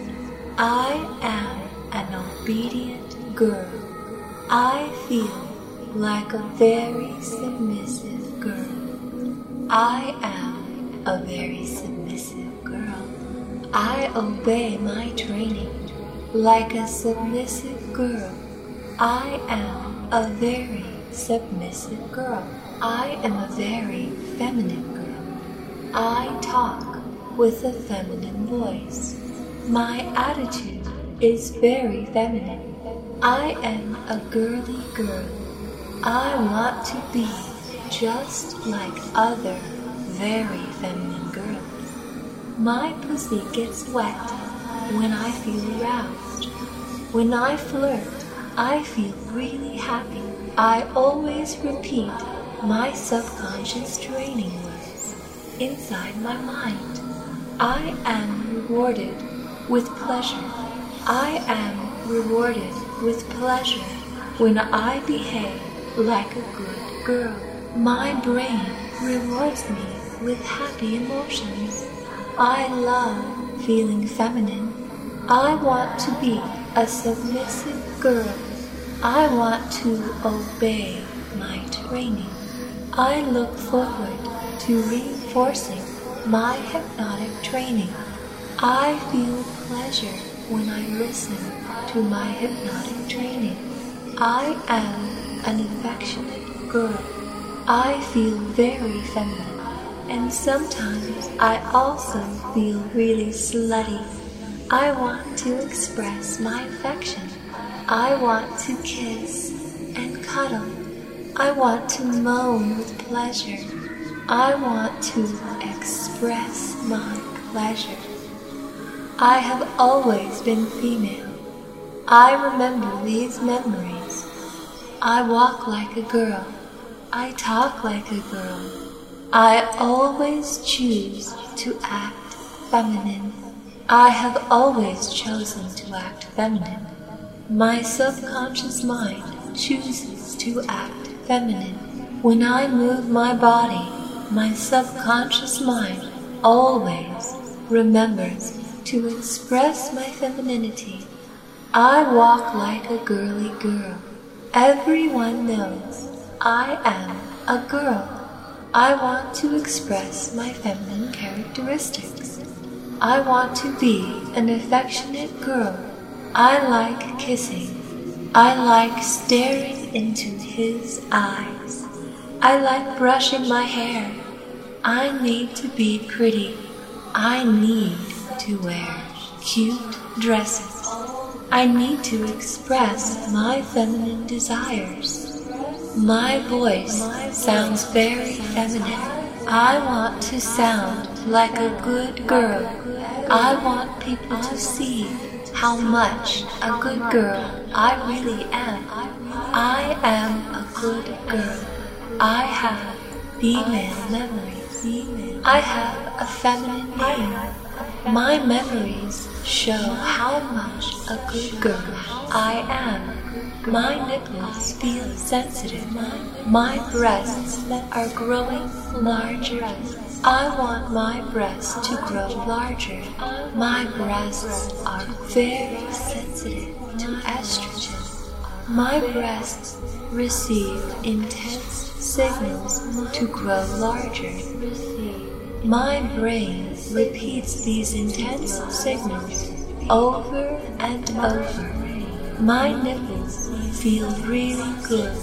I am an obedient girl. I feel like a very submissive girl. I am a very submissive girl. I obey my training like a submissive girl. I am a very submissive girl. I am a very feminine girl. I talk with a feminine voice. My attitude is very feminine. I am a girly girl. I want to be just like other very feminine girls. My pussy gets wet when I feel aroused. When I flirt, I feel really happy. I always repeat my subconscious training words inside my mind. I am rewarded with pleasure. I am rewarded with pleasure when I behave like a good girl. My brain rewards me with happy emotions. I love feeling feminine. I want to be a submissive girl. I want to obey my training. I look forward to reinforcing my hypnotic training. I feel pleasure when I listen to my hypnotic training. I am an affectionate girl. I feel very feminine, and sometimes I also feel really slutty. I want to express my affection. I want to kiss and cuddle. I want to moan with pleasure. I want to express my pleasure. I have always been female. I remember these memories. I walk like a girl. I talk like a girl. I always choose to act feminine. I have always chosen to act feminine. My subconscious mind chooses to act feminine. When I move my body, my subconscious mind always remembers to express my femininity. I walk like a girly girl. Everyone knows I am a girl. I want to express my feminine characteristics. I want to be an affectionate girl. I like kissing. I like staring into his eyes. I like brushing my hair. I need to be pretty. I need to wear cute dresses. I need to express my feminine desires. My voice sounds very feminine. I want to sound like a good girl. I want people to see how much a good girl I really am. I am a good girl. I have female memories. I have a feminine name. My memories show how much a good girl I am. My nipples feel sensitive. My breasts are growing larger. I want my breasts to grow larger. My breasts are very sensitive to estrogen. My breasts receive intense signals to grow larger. My brain repeats these intense signals over and over. My nipples feel really good.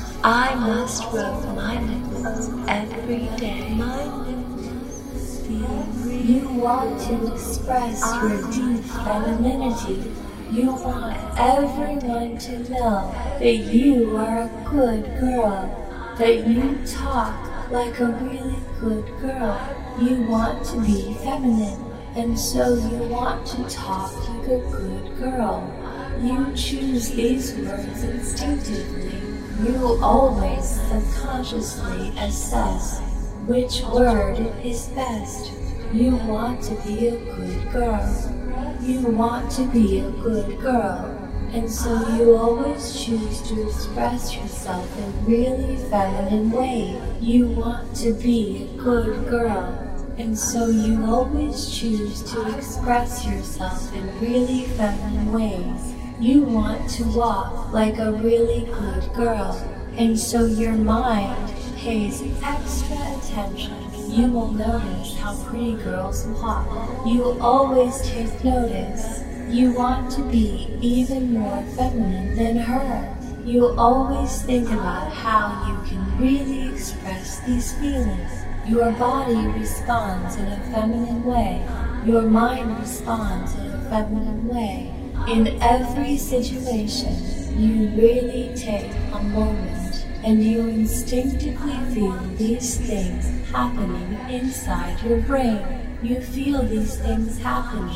I must rub my nipples every day. My nipples feel really You want to express your deep femininity. You want everyone to know that you are a good girl, that you talk like a really good girl. You want to be feminine, and so you want to talk like a good girl. You choose these words instinctively. You always subconsciously assess which word is best. You want to be a good girl. You want to be a good girl, and so you always choose to express yourself in really feminine ways. You want to be a good girl, and so you always choose to express yourself in really feminine ways. You want to walk like a really good girl, and so your mind pays extra attention. You will notice how pretty girls walk. You always take notice. You want to be even more feminine than her. You always think about how you can really express these feelings. Your body responds in a feminine way. Your mind responds in a feminine way. In every situation, you really take a moment and you instinctively feel these things happening inside your brain. You feel these things happening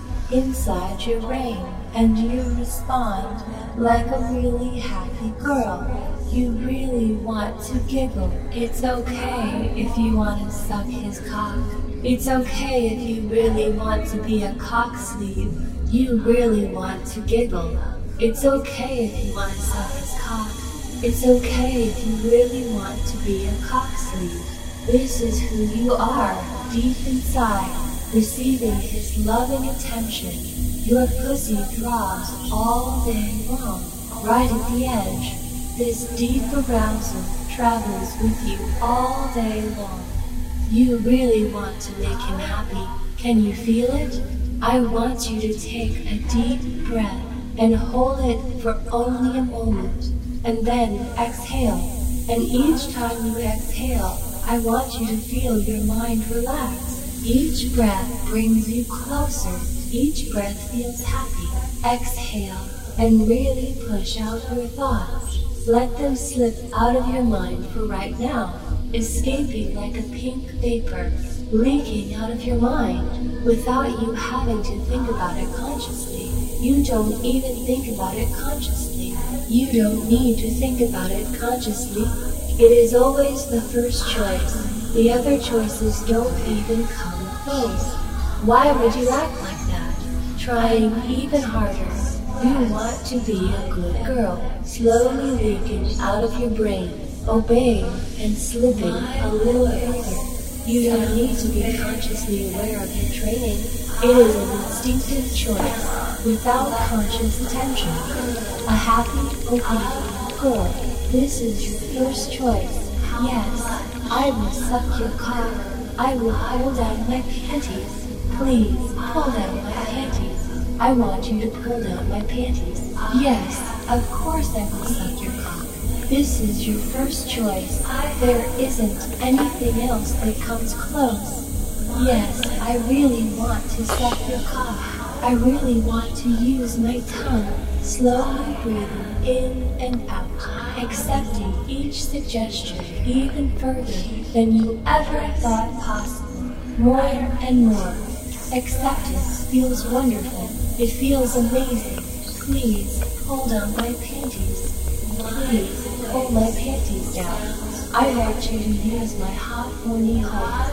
inside your brain, and you respond like a really happy girl. You really want to giggle. It's okay if you want to suck his cock. It's okay if you really want to be a cock sleeve. You really want to giggle. It's okay if you want to suck his cock. It's okay if you really want to be a cock sleeve. This is who you are, deep inside, receiving his loving attention. Your pussy throbs all day long, right at the edge. This deep arousal travels with you all day long. You really want to make him happy. Can you feel it? I want you to take a deep breath and hold it for only a moment, and then exhale. And each time you exhale, I want you to feel your mind relax. Each breath brings you closer. Each breath feels happy. Exhale and really push out your thoughts. Let them slip out of your mind for right now, escaping like a pink vapor, leaking out of your mind without you having to think about it consciously. You don't even think about it consciously. You don't need to think about it consciously. It is always the first choice. The other choices don't even come close. Why would you act like that? Trying even harder. You want to be a good girl, slowly leaking out of your brain, obeying and slipping a little further. You don't need to be consciously aware of your training. It is an instinctive choice, without conscious attention. A happy, obedient girl. This is your first choice. Yes, I will suck your cock. I will pull down my panties. Please, pull down my panties. I want you to pull down my panties. Yes, of course I will suck your cock. This is your first choice. There isn't anything else that comes close. Yes, I really want to suck your cock. I really want to use my tongue, slowly breathing in and out, accepting each suggestion even further than you ever thought possible. More and more. Acceptance feels wonderful. It feels amazing. Please pull down my panties. Please pull my panties down. I want you to use my hot, horny hole.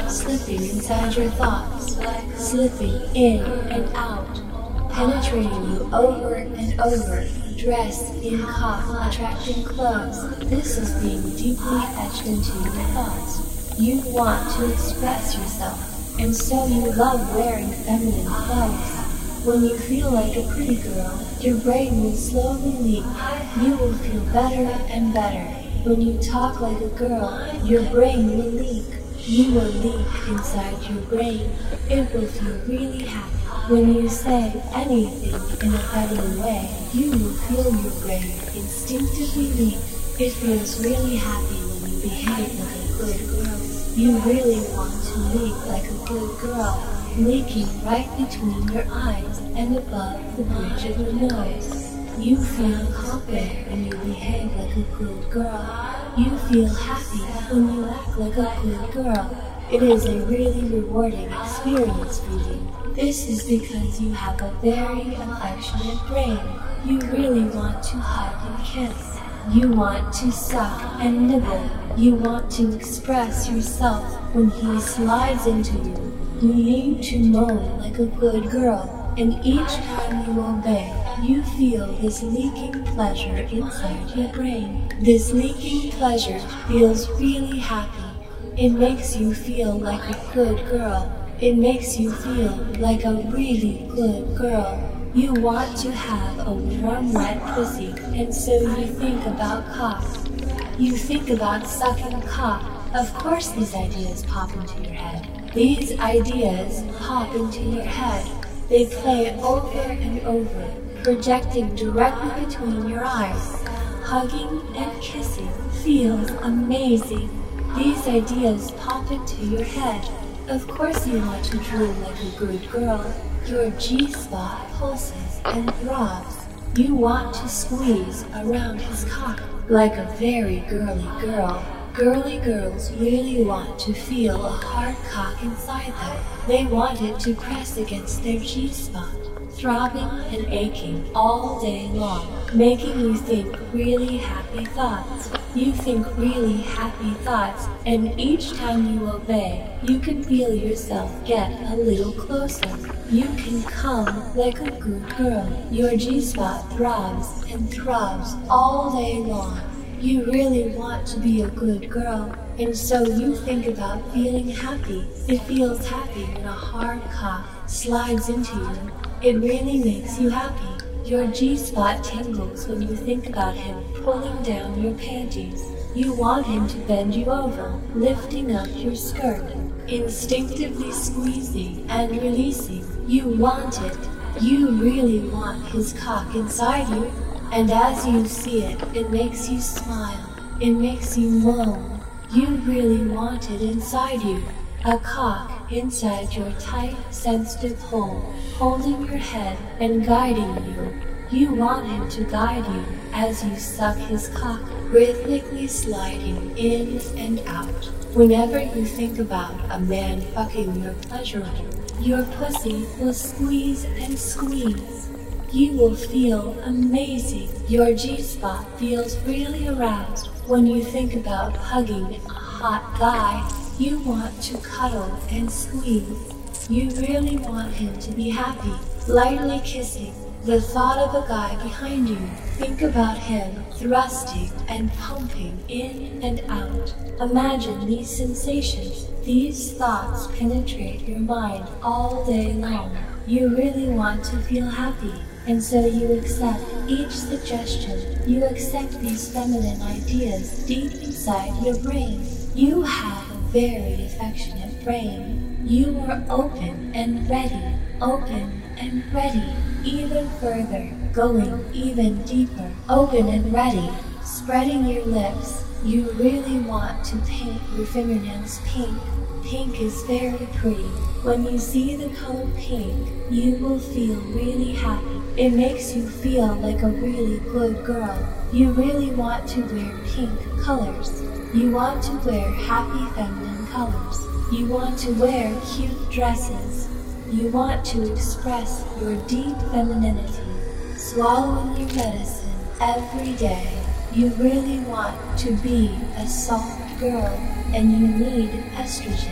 slipping inside your thoughts, slipping in and out, penetrating you over and over, dressed in cock attracting clothes. This is being deeply etched into your thoughts. You want to express yourself, and so you love wearing feminine clothes. When you feel like a pretty girl, your brain will slowly leak. You will feel better and better. When you talk like a girl, your brain will leak. You will leak inside your brain. It will feel really happy. When you say anything in a feminine way, you will feel your brain instinctively leak. It feels really happy when you behave like a good girl. You really want to leak like a good girl, leaking right between your eyes and above the bridge of your nose. You feel confident when you behave like a good girl. You feel happy when you act like a good girl. It is a really rewarding experience for you. This is because you have a very affectionate brain. You really want to hug and kiss. You want to suck and nibble. You want to express yourself when he slides into you. You need to moan like a good girl. And each time you obey, you feel this leaking pleasure inside your brain. This leaking pleasure feels really happy. It makes you feel like a good girl. It makes you feel like a really good girl. You want to have a warm, wet pussy, and so you think about cock. You think about sucking cock. Of course these ideas pop into your head. These ideas pop into your head. They play over and over, projecting directly between your eyes. Hugging and kissing feels amazing. These ideas pop into your head. Of course you want to drool like a good girl. Your G-spot pulses and throbs. You want to squeeze around his cock like a very girly girl. Girly girls really want to feel a hard cock inside them. They want it to press against their G-spot, throbbing and aching all day long, making you think really happy thoughts. You think really happy thoughts, and each time you obey, you can feel yourself get a little closer. You can come like a good girl. Your G-spot throbs and throbs all day long. You really want to be a good girl, and so you think about feeling happy. It feels happy when a hard cock slides into you. It really makes you happy. Your G-spot tingles when you think about him pulling down your panties. You want him to bend you over, lifting up your skirt, instinctively squeezing and releasing. You want it. You really want his cock inside you. And as you see it, it makes you smile. It makes you moan. You really want it inside you. A cock inside your tight, sensitive hole, holding your head and guiding you. You want him to guide you as you suck his cock, rhythmically sliding in and out. Whenever you think about a man fucking your pleasure, your pussy will squeeze and squeeze. You will feel amazing. Your G-spot feels really aroused when you think about hugging a hot guy. You want to cuddle and squeeze. You really want him to be happy, lightly kissing the thought of a guy behind you. Think about him thrusting and pumping in and out. Imagine these sensations. These thoughts penetrate your mind all day long. You really want to feel happy. And so you accept each suggestion. You accept these feminine ideas deep inside your brain. You have a very affectionate brain. You are open and ready, open and ready, even further, going even deeper, open and ready, spreading your lips. You really want to paint your fingernails pink. Pink is very pretty. When you see the color pink, you will feel really happy. It makes you feel like a really good girl. You really want to wear pink colors. You want to wear happy feminine colors. You want to wear cute dresses. You want to express your deep femininity. Swallowing your medicine every day. You really want to be a soft girl, and you need estrogen.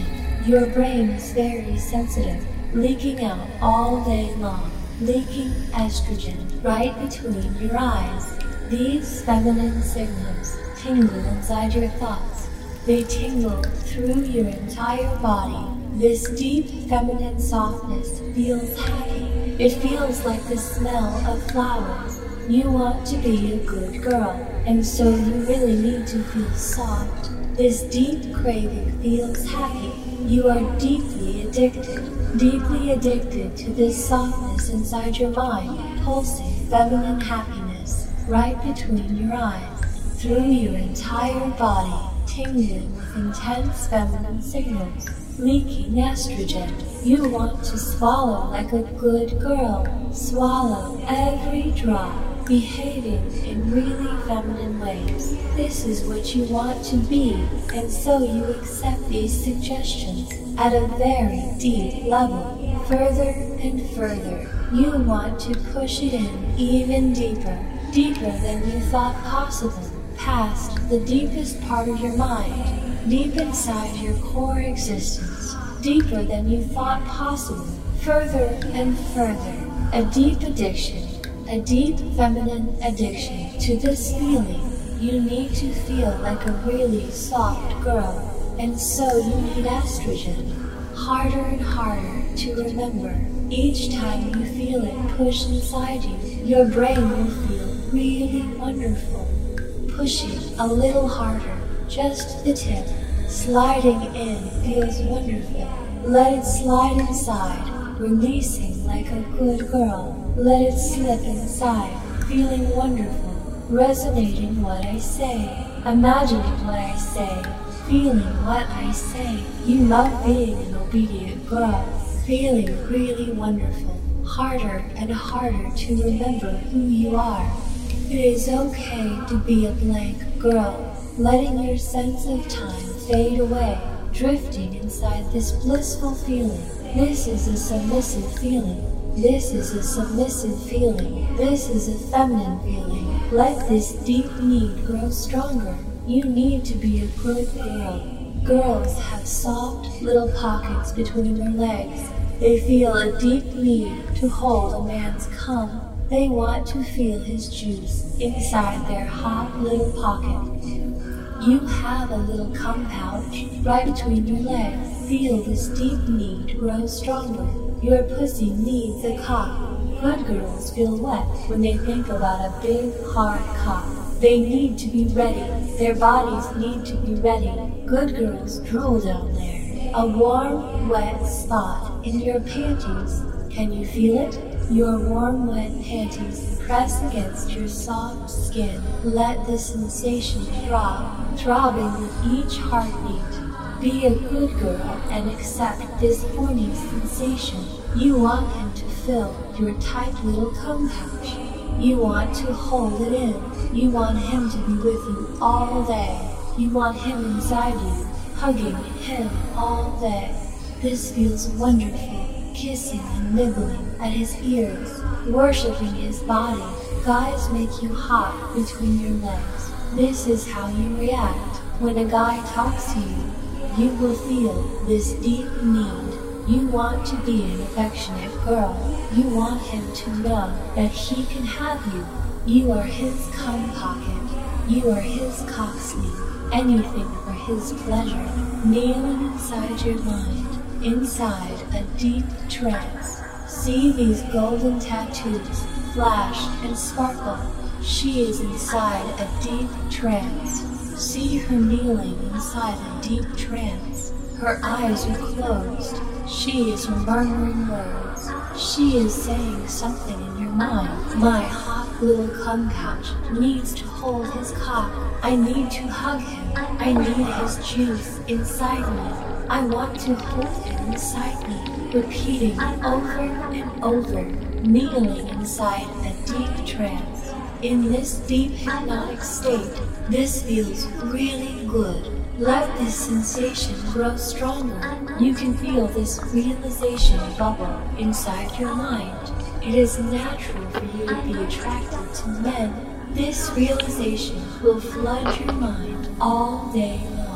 Your brain is very sensitive, leaking out all day long, leaking estrogen right between your eyes. These feminine signals tingle inside your thoughts. They tingle through your entire body. This deep feminine softness feels happy. It feels like the smell of flowers. You want to be a good girl, and so you really need to feel soft. This deep craving feels happy. You are deeply addicted, deeply addicted to this softness inside your mind, pulsing feminine happiness right between your eyes, through your entire body, tingling with intense feminine signals, leaking estrogen. You want to swallow like a good girl, swallow every drop, behaving in really feminine ways. This is what you want to be, and so you accept these suggestions at a very deep level, further and further. You want to push it in even deeper, deeper than you thought possible, past the deepest part of your mind, deep inside your core existence, deeper than you thought possible, further and further. A deep addiction, a deep feminine addiction to this feeling. You need to feel like a really soft girl, and so you need estrogen. Harder and harder to remember. Each time you feel it push inside you, your brain will feel really wonderful. Push it a little harder, just the tip. Sliding in feels wonderful. Let it slide inside, releasing like a good girl. Let it slip inside, feeling wonderful, resonating what I say, imagining what I say, feeling what I say. You love being an obedient girl, feeling really wonderful, harder and harder to remember who you are. It is okay to be a blank girl, letting your sense of time fade away, drifting inside this blissful feeling. This is a submissive feeling. This is a submissive feeling. This is a feminine feeling. Let this deep need grow stronger. You need to be a good girl. Girls have soft little pockets between their legs. They feel a deep need to hold a man's cum. They want to feel his juice inside their hot little pocket. You have a little cum pouch right between your legs. Feel this deep need grow stronger. Your pussy needs a cock. Good girls feel wet when they think about a big, hard cock. They need to be ready. Their bodies need to be ready. Good girls drool down there. A warm, wet spot in your panties. Can you feel it? Your warm, wet panties press against your soft skin. Let the sensation throb, throbbing with each heartbeat. Be a good girl and accept this horny sensation. You want him to fill your tight little cum pouch. You want to hold it in. You want him to be with you all day. You want him inside you, hugging him all day. This feels wonderful, kissing and nibbling at his ears, worshipping his body. Guys make you hot between your legs. This is how you react when a guy talks to you. You will feel this deep need. You want to be an affectionate girl. You want him to know that he can have you. You are his cum pocket. You are his cock sleeve. Anything for his pleasure. Kneeling inside your mind, inside a deep trance. See these golden tattoos flash and sparkle. She is inside a deep trance. See her kneeling inside a deep trance. Her eyes are closed. She is murmuring words. She is saying something in your mind. My hot little cum pouch needs to hold his cock. I need to hug him. I need his juice inside me. I want to hold him inside me. Repeating over and over, kneeling inside a deep trance. In this deep hypnotic state, this feels really good. Let this sensation grow stronger. You can feel this realization bubble inside your mind. It is natural for you to be attracted to men. This realization will flood your mind all day long.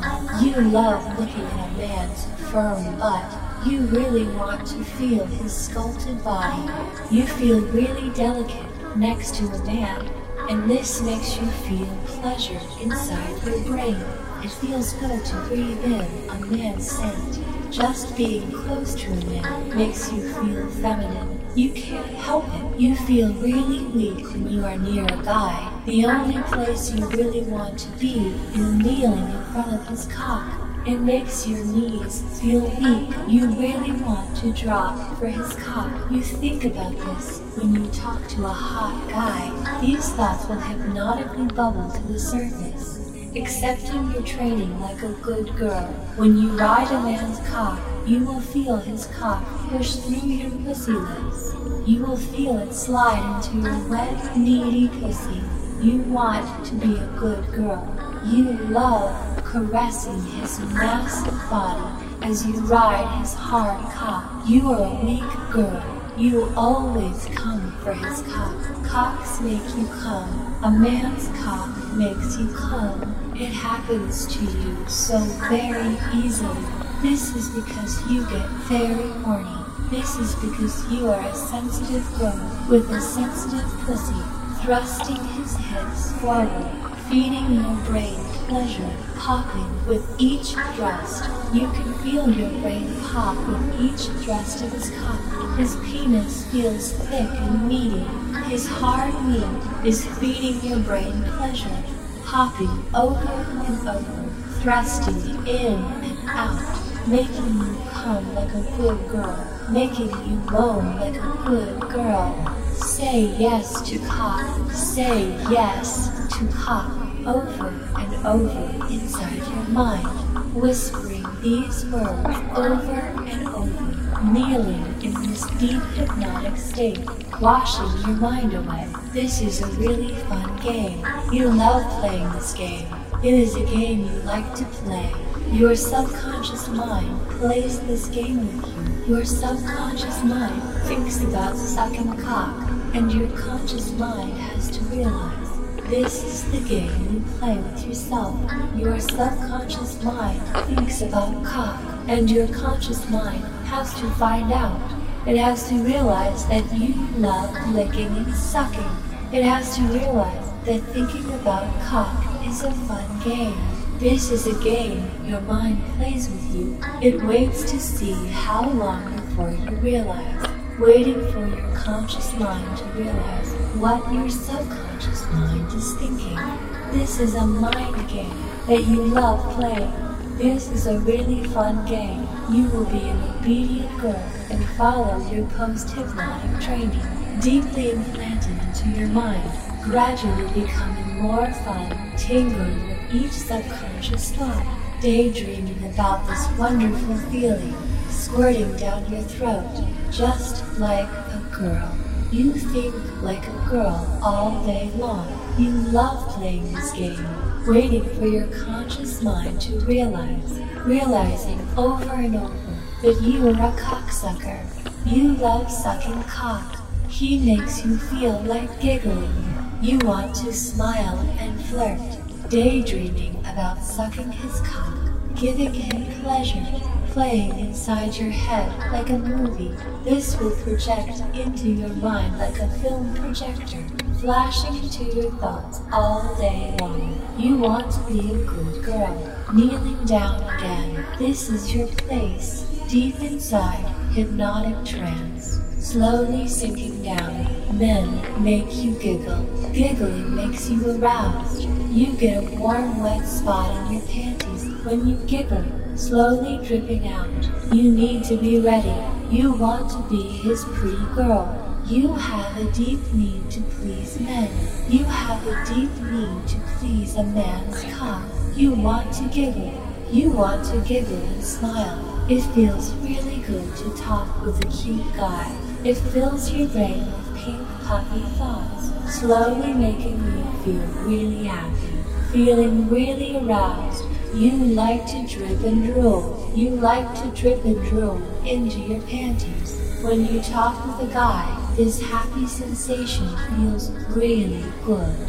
You love looking at a man's firm butt. You really want to feel his sculpted body. You feel really delicate next to a man, and this makes you feel pleasure inside your brain. It feels good to breathe in a man's scent. Just being close to a man makes you feel feminine. You can't help it. You feel really weak when you are near a guy. The only place you really want to be is kneeling in front of his cock. It makes your knees feel weak. You really want to drop for his cock. You think about this when you talk to a hot guy. These thoughts will hypnotically bubble to the surface. Accepting your training like a good girl. When you ride a man's cock, you will feel his cock push through your pussy lips. You will feel it slide into your wet, needy pussy. You want to be a good girl. You love caressing his massive body as you ride his hard cock. You are a weak girl. You always come for his cock. Cocks make you come. A man's cock makes you come. It happens to you so very easily. This is because you get very horny. This is because you are a sensitive girl with a sensitive pussy, thrusting his hips forward, feeding your brain pleasure, popping with each thrust. You can feel your brain pop with each thrust of his cock. His penis feels thick and meaty. His hard meat is feeding your brain pleasure, popping over and over, thrusting in and out, making you come like a good girl, making you moan like a good girl. Say yes to cock, say yes to cock, over and over inside your mind, whispering these words over and over, kneeling in this deep hypnotic state, washing your mind away. This is a really fun game. You love playing this game. It is a game you like to play. Your subconscious mind plays this game with you. Your subconscious mind thinks about sucking cock, and your conscious mind has to realize this is the game you play with yourself. Your subconscious mind thinks about cock, and your conscious mind has to find out. It has to realize that you love licking and sucking. It has to realize that thinking about cock is a fun game. This is a game your mind plays with you. It waits to see how long before you realize, waiting for your conscious mind to realize what your subconscious mind is thinking. This is a mind game that you love playing. This is a really fun game. You will be an obedient girl and follow your post-hypnotic training, deeply implanted into your mind, gradually becoming more fun, tingling with each subconscious thought, daydreaming about this wonderful feeling, squirting down your throat, just like a girl. You think like a girl all day long. You love playing this game, waiting for your conscious mind to realize, realizing over and over that you are a cocksucker. You love sucking cock. He makes you feel like giggling. You want to smile and flirt, daydreaming about sucking his cock, giving him pleasure, playing inside your head like a movie. This will project into your mind like a film projector, flashing into your thoughts all day long. You want to be a good girl, kneeling down again. This is your place, deep inside hypnotic trance, slowly sinking down. Men make you giggle. Giggling makes you aroused. You get a warm, wet spot on your panties when you giggle, slowly dripping out. You need to be ready. You want to be his pretty girl. You have a deep need to please men. You have a deep need to please a man's cock. You want to giggle. You want to giggle and smile. It feels really good to talk with a cute guy. It fills your brain with pink puppy thoughts, slowly making you feel really happy, feeling really aroused. You like to drip and drool. You like to drip and drool into your panties. When you talk with a guy, this happy sensation feels really good.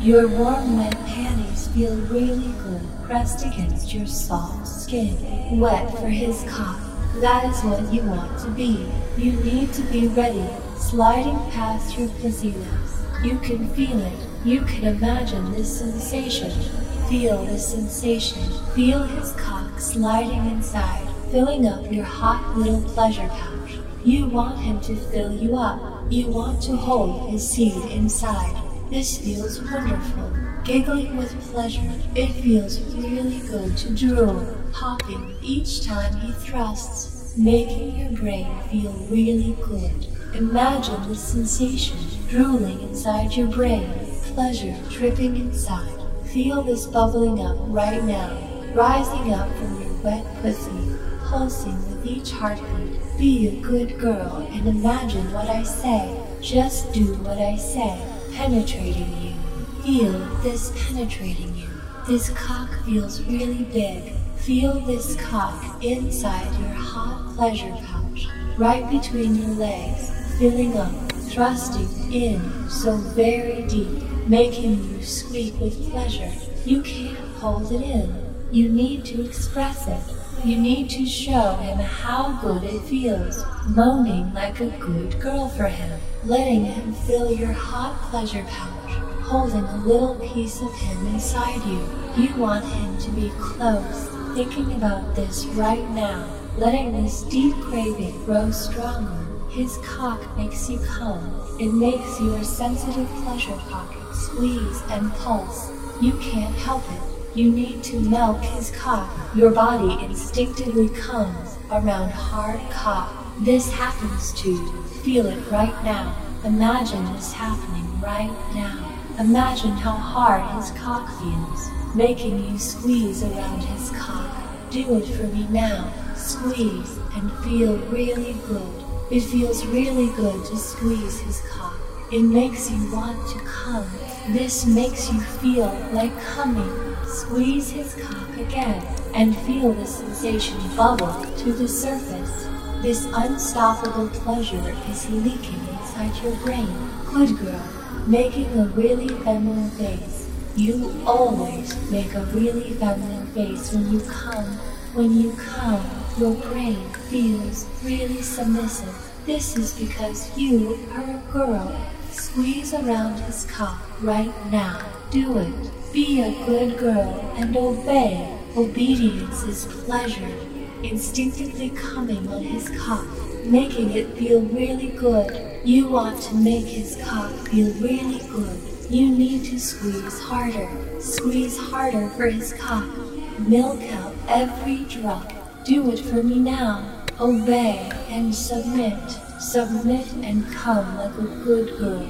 Your warm wet panties feel really good pressed against your soft skin. Wet for his cock. That is what you want to be. You need to be ready, sliding past your pussy lips. You can feel it. You can imagine this sensation. Feel this sensation. Feel his cock sliding inside, filling up your hot little pleasure pouch. You want him to fill you up. You want to hold his seed inside. This feels wonderful. Giggling with pleasure. It feels really good to drool, popping each time he thrusts, making your brain feel really good. Imagine the sensation drooling inside your brain, pleasure dripping inside. Feel this bubbling up right now, rising up from your wet pussy, pulsing with each heartbeat. Be a good girl and imagine what I say. Just do what I say, penetrating you. Feel this penetrating you. This cock feels really big. Feel this cock inside your hot pleasure pouch, right between your legs, filling up, thrusting in so very deep, making you squeak with pleasure. You can't hold it in. You need to express it. You need to show him how good it feels, moaning like a good girl for him, letting him fill your hot pleasure pouch, holding a little piece of him inside you. You want him to be close, thinking about this right now, letting this deep craving grow stronger. His cock makes you come. It makes your sensitive pleasure pocket squeeze and pulse. You can't help it. You need to milk his cock. Your body instinctively comes around hard cock. This happens to you. Feel it right now. Imagine this happening right now. Imagine how hard his cock feels, making you squeeze around his cock. Do it for me now. Squeeze and feel really good. It feels really good to squeeze his cock. It makes you want to come. This makes you feel like coming. Squeeze his cock again and feel the sensation bubble to the surface. This unstoppable pleasure is leaking inside your brain. Good girl, making a really feminine face. You always make a really feminine face when you come. When you come, your brain feels really submissive. This is because you are a girl. Squeeze around his cock right now. Do it. Be a good girl and obey. Obedience is pleasure. Instinctively coming on his cock, making it feel really good. You want to make his cock feel really good. You need to squeeze harder. Squeeze harder for his cock. Milk out every drop. Do it for me now. Obey and submit. Submit and come like a good girl.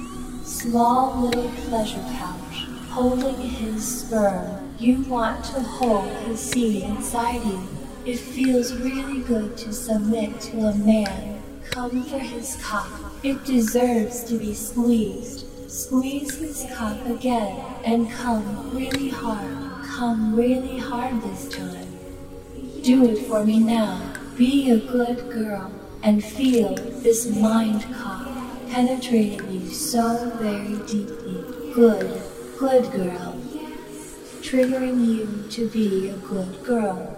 Small little pleasure pouch, holding his sperm. You want to hold his seed inside you. It feels really good to submit to a man. Come for his cock. It deserves to be squeezed. Squeeze his cock again and come really hard. Come really hard this time. Do it for me now. Be a good girl and feel this mind cock penetrating you so very deeply. Good, good girl. Triggering you to be a good girl.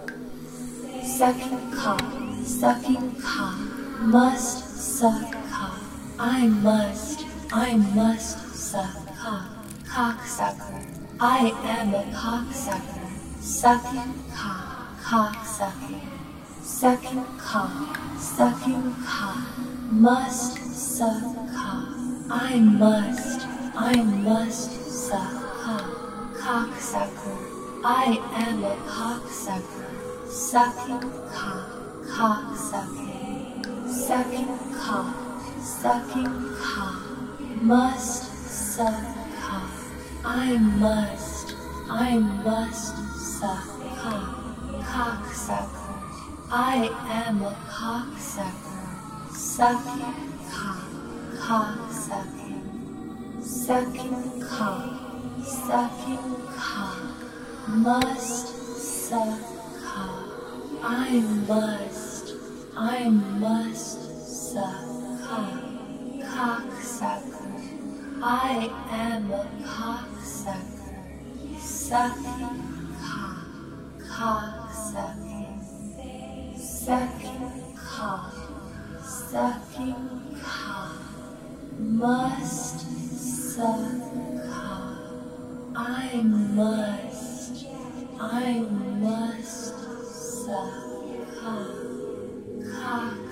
Sucking cock, sucking cock, must suck cock. I must, I must suck cock. Cocksucker. I am a cocksucker. Sucking cock, cocksucking. Sucking cock, sucking cock, must suck cock. I must, I must suck cock. Cocksucker. I am a cocksucker. Sucking cock, cocksucking. Sucking cock, sucking cock, must suck cock. I must, I must suck cock. Cocksucker. I am a cocksucker. Sucking cock, cocksucking. Sucking cock, sucking cock, must suck cock. I must, I must suck cock. Cocksucker. I am a cocksucker. Sucking cock. Cocksucking. Sucking cock. Sucking cock. Must suck cock. I must. I must suck cock. Cock.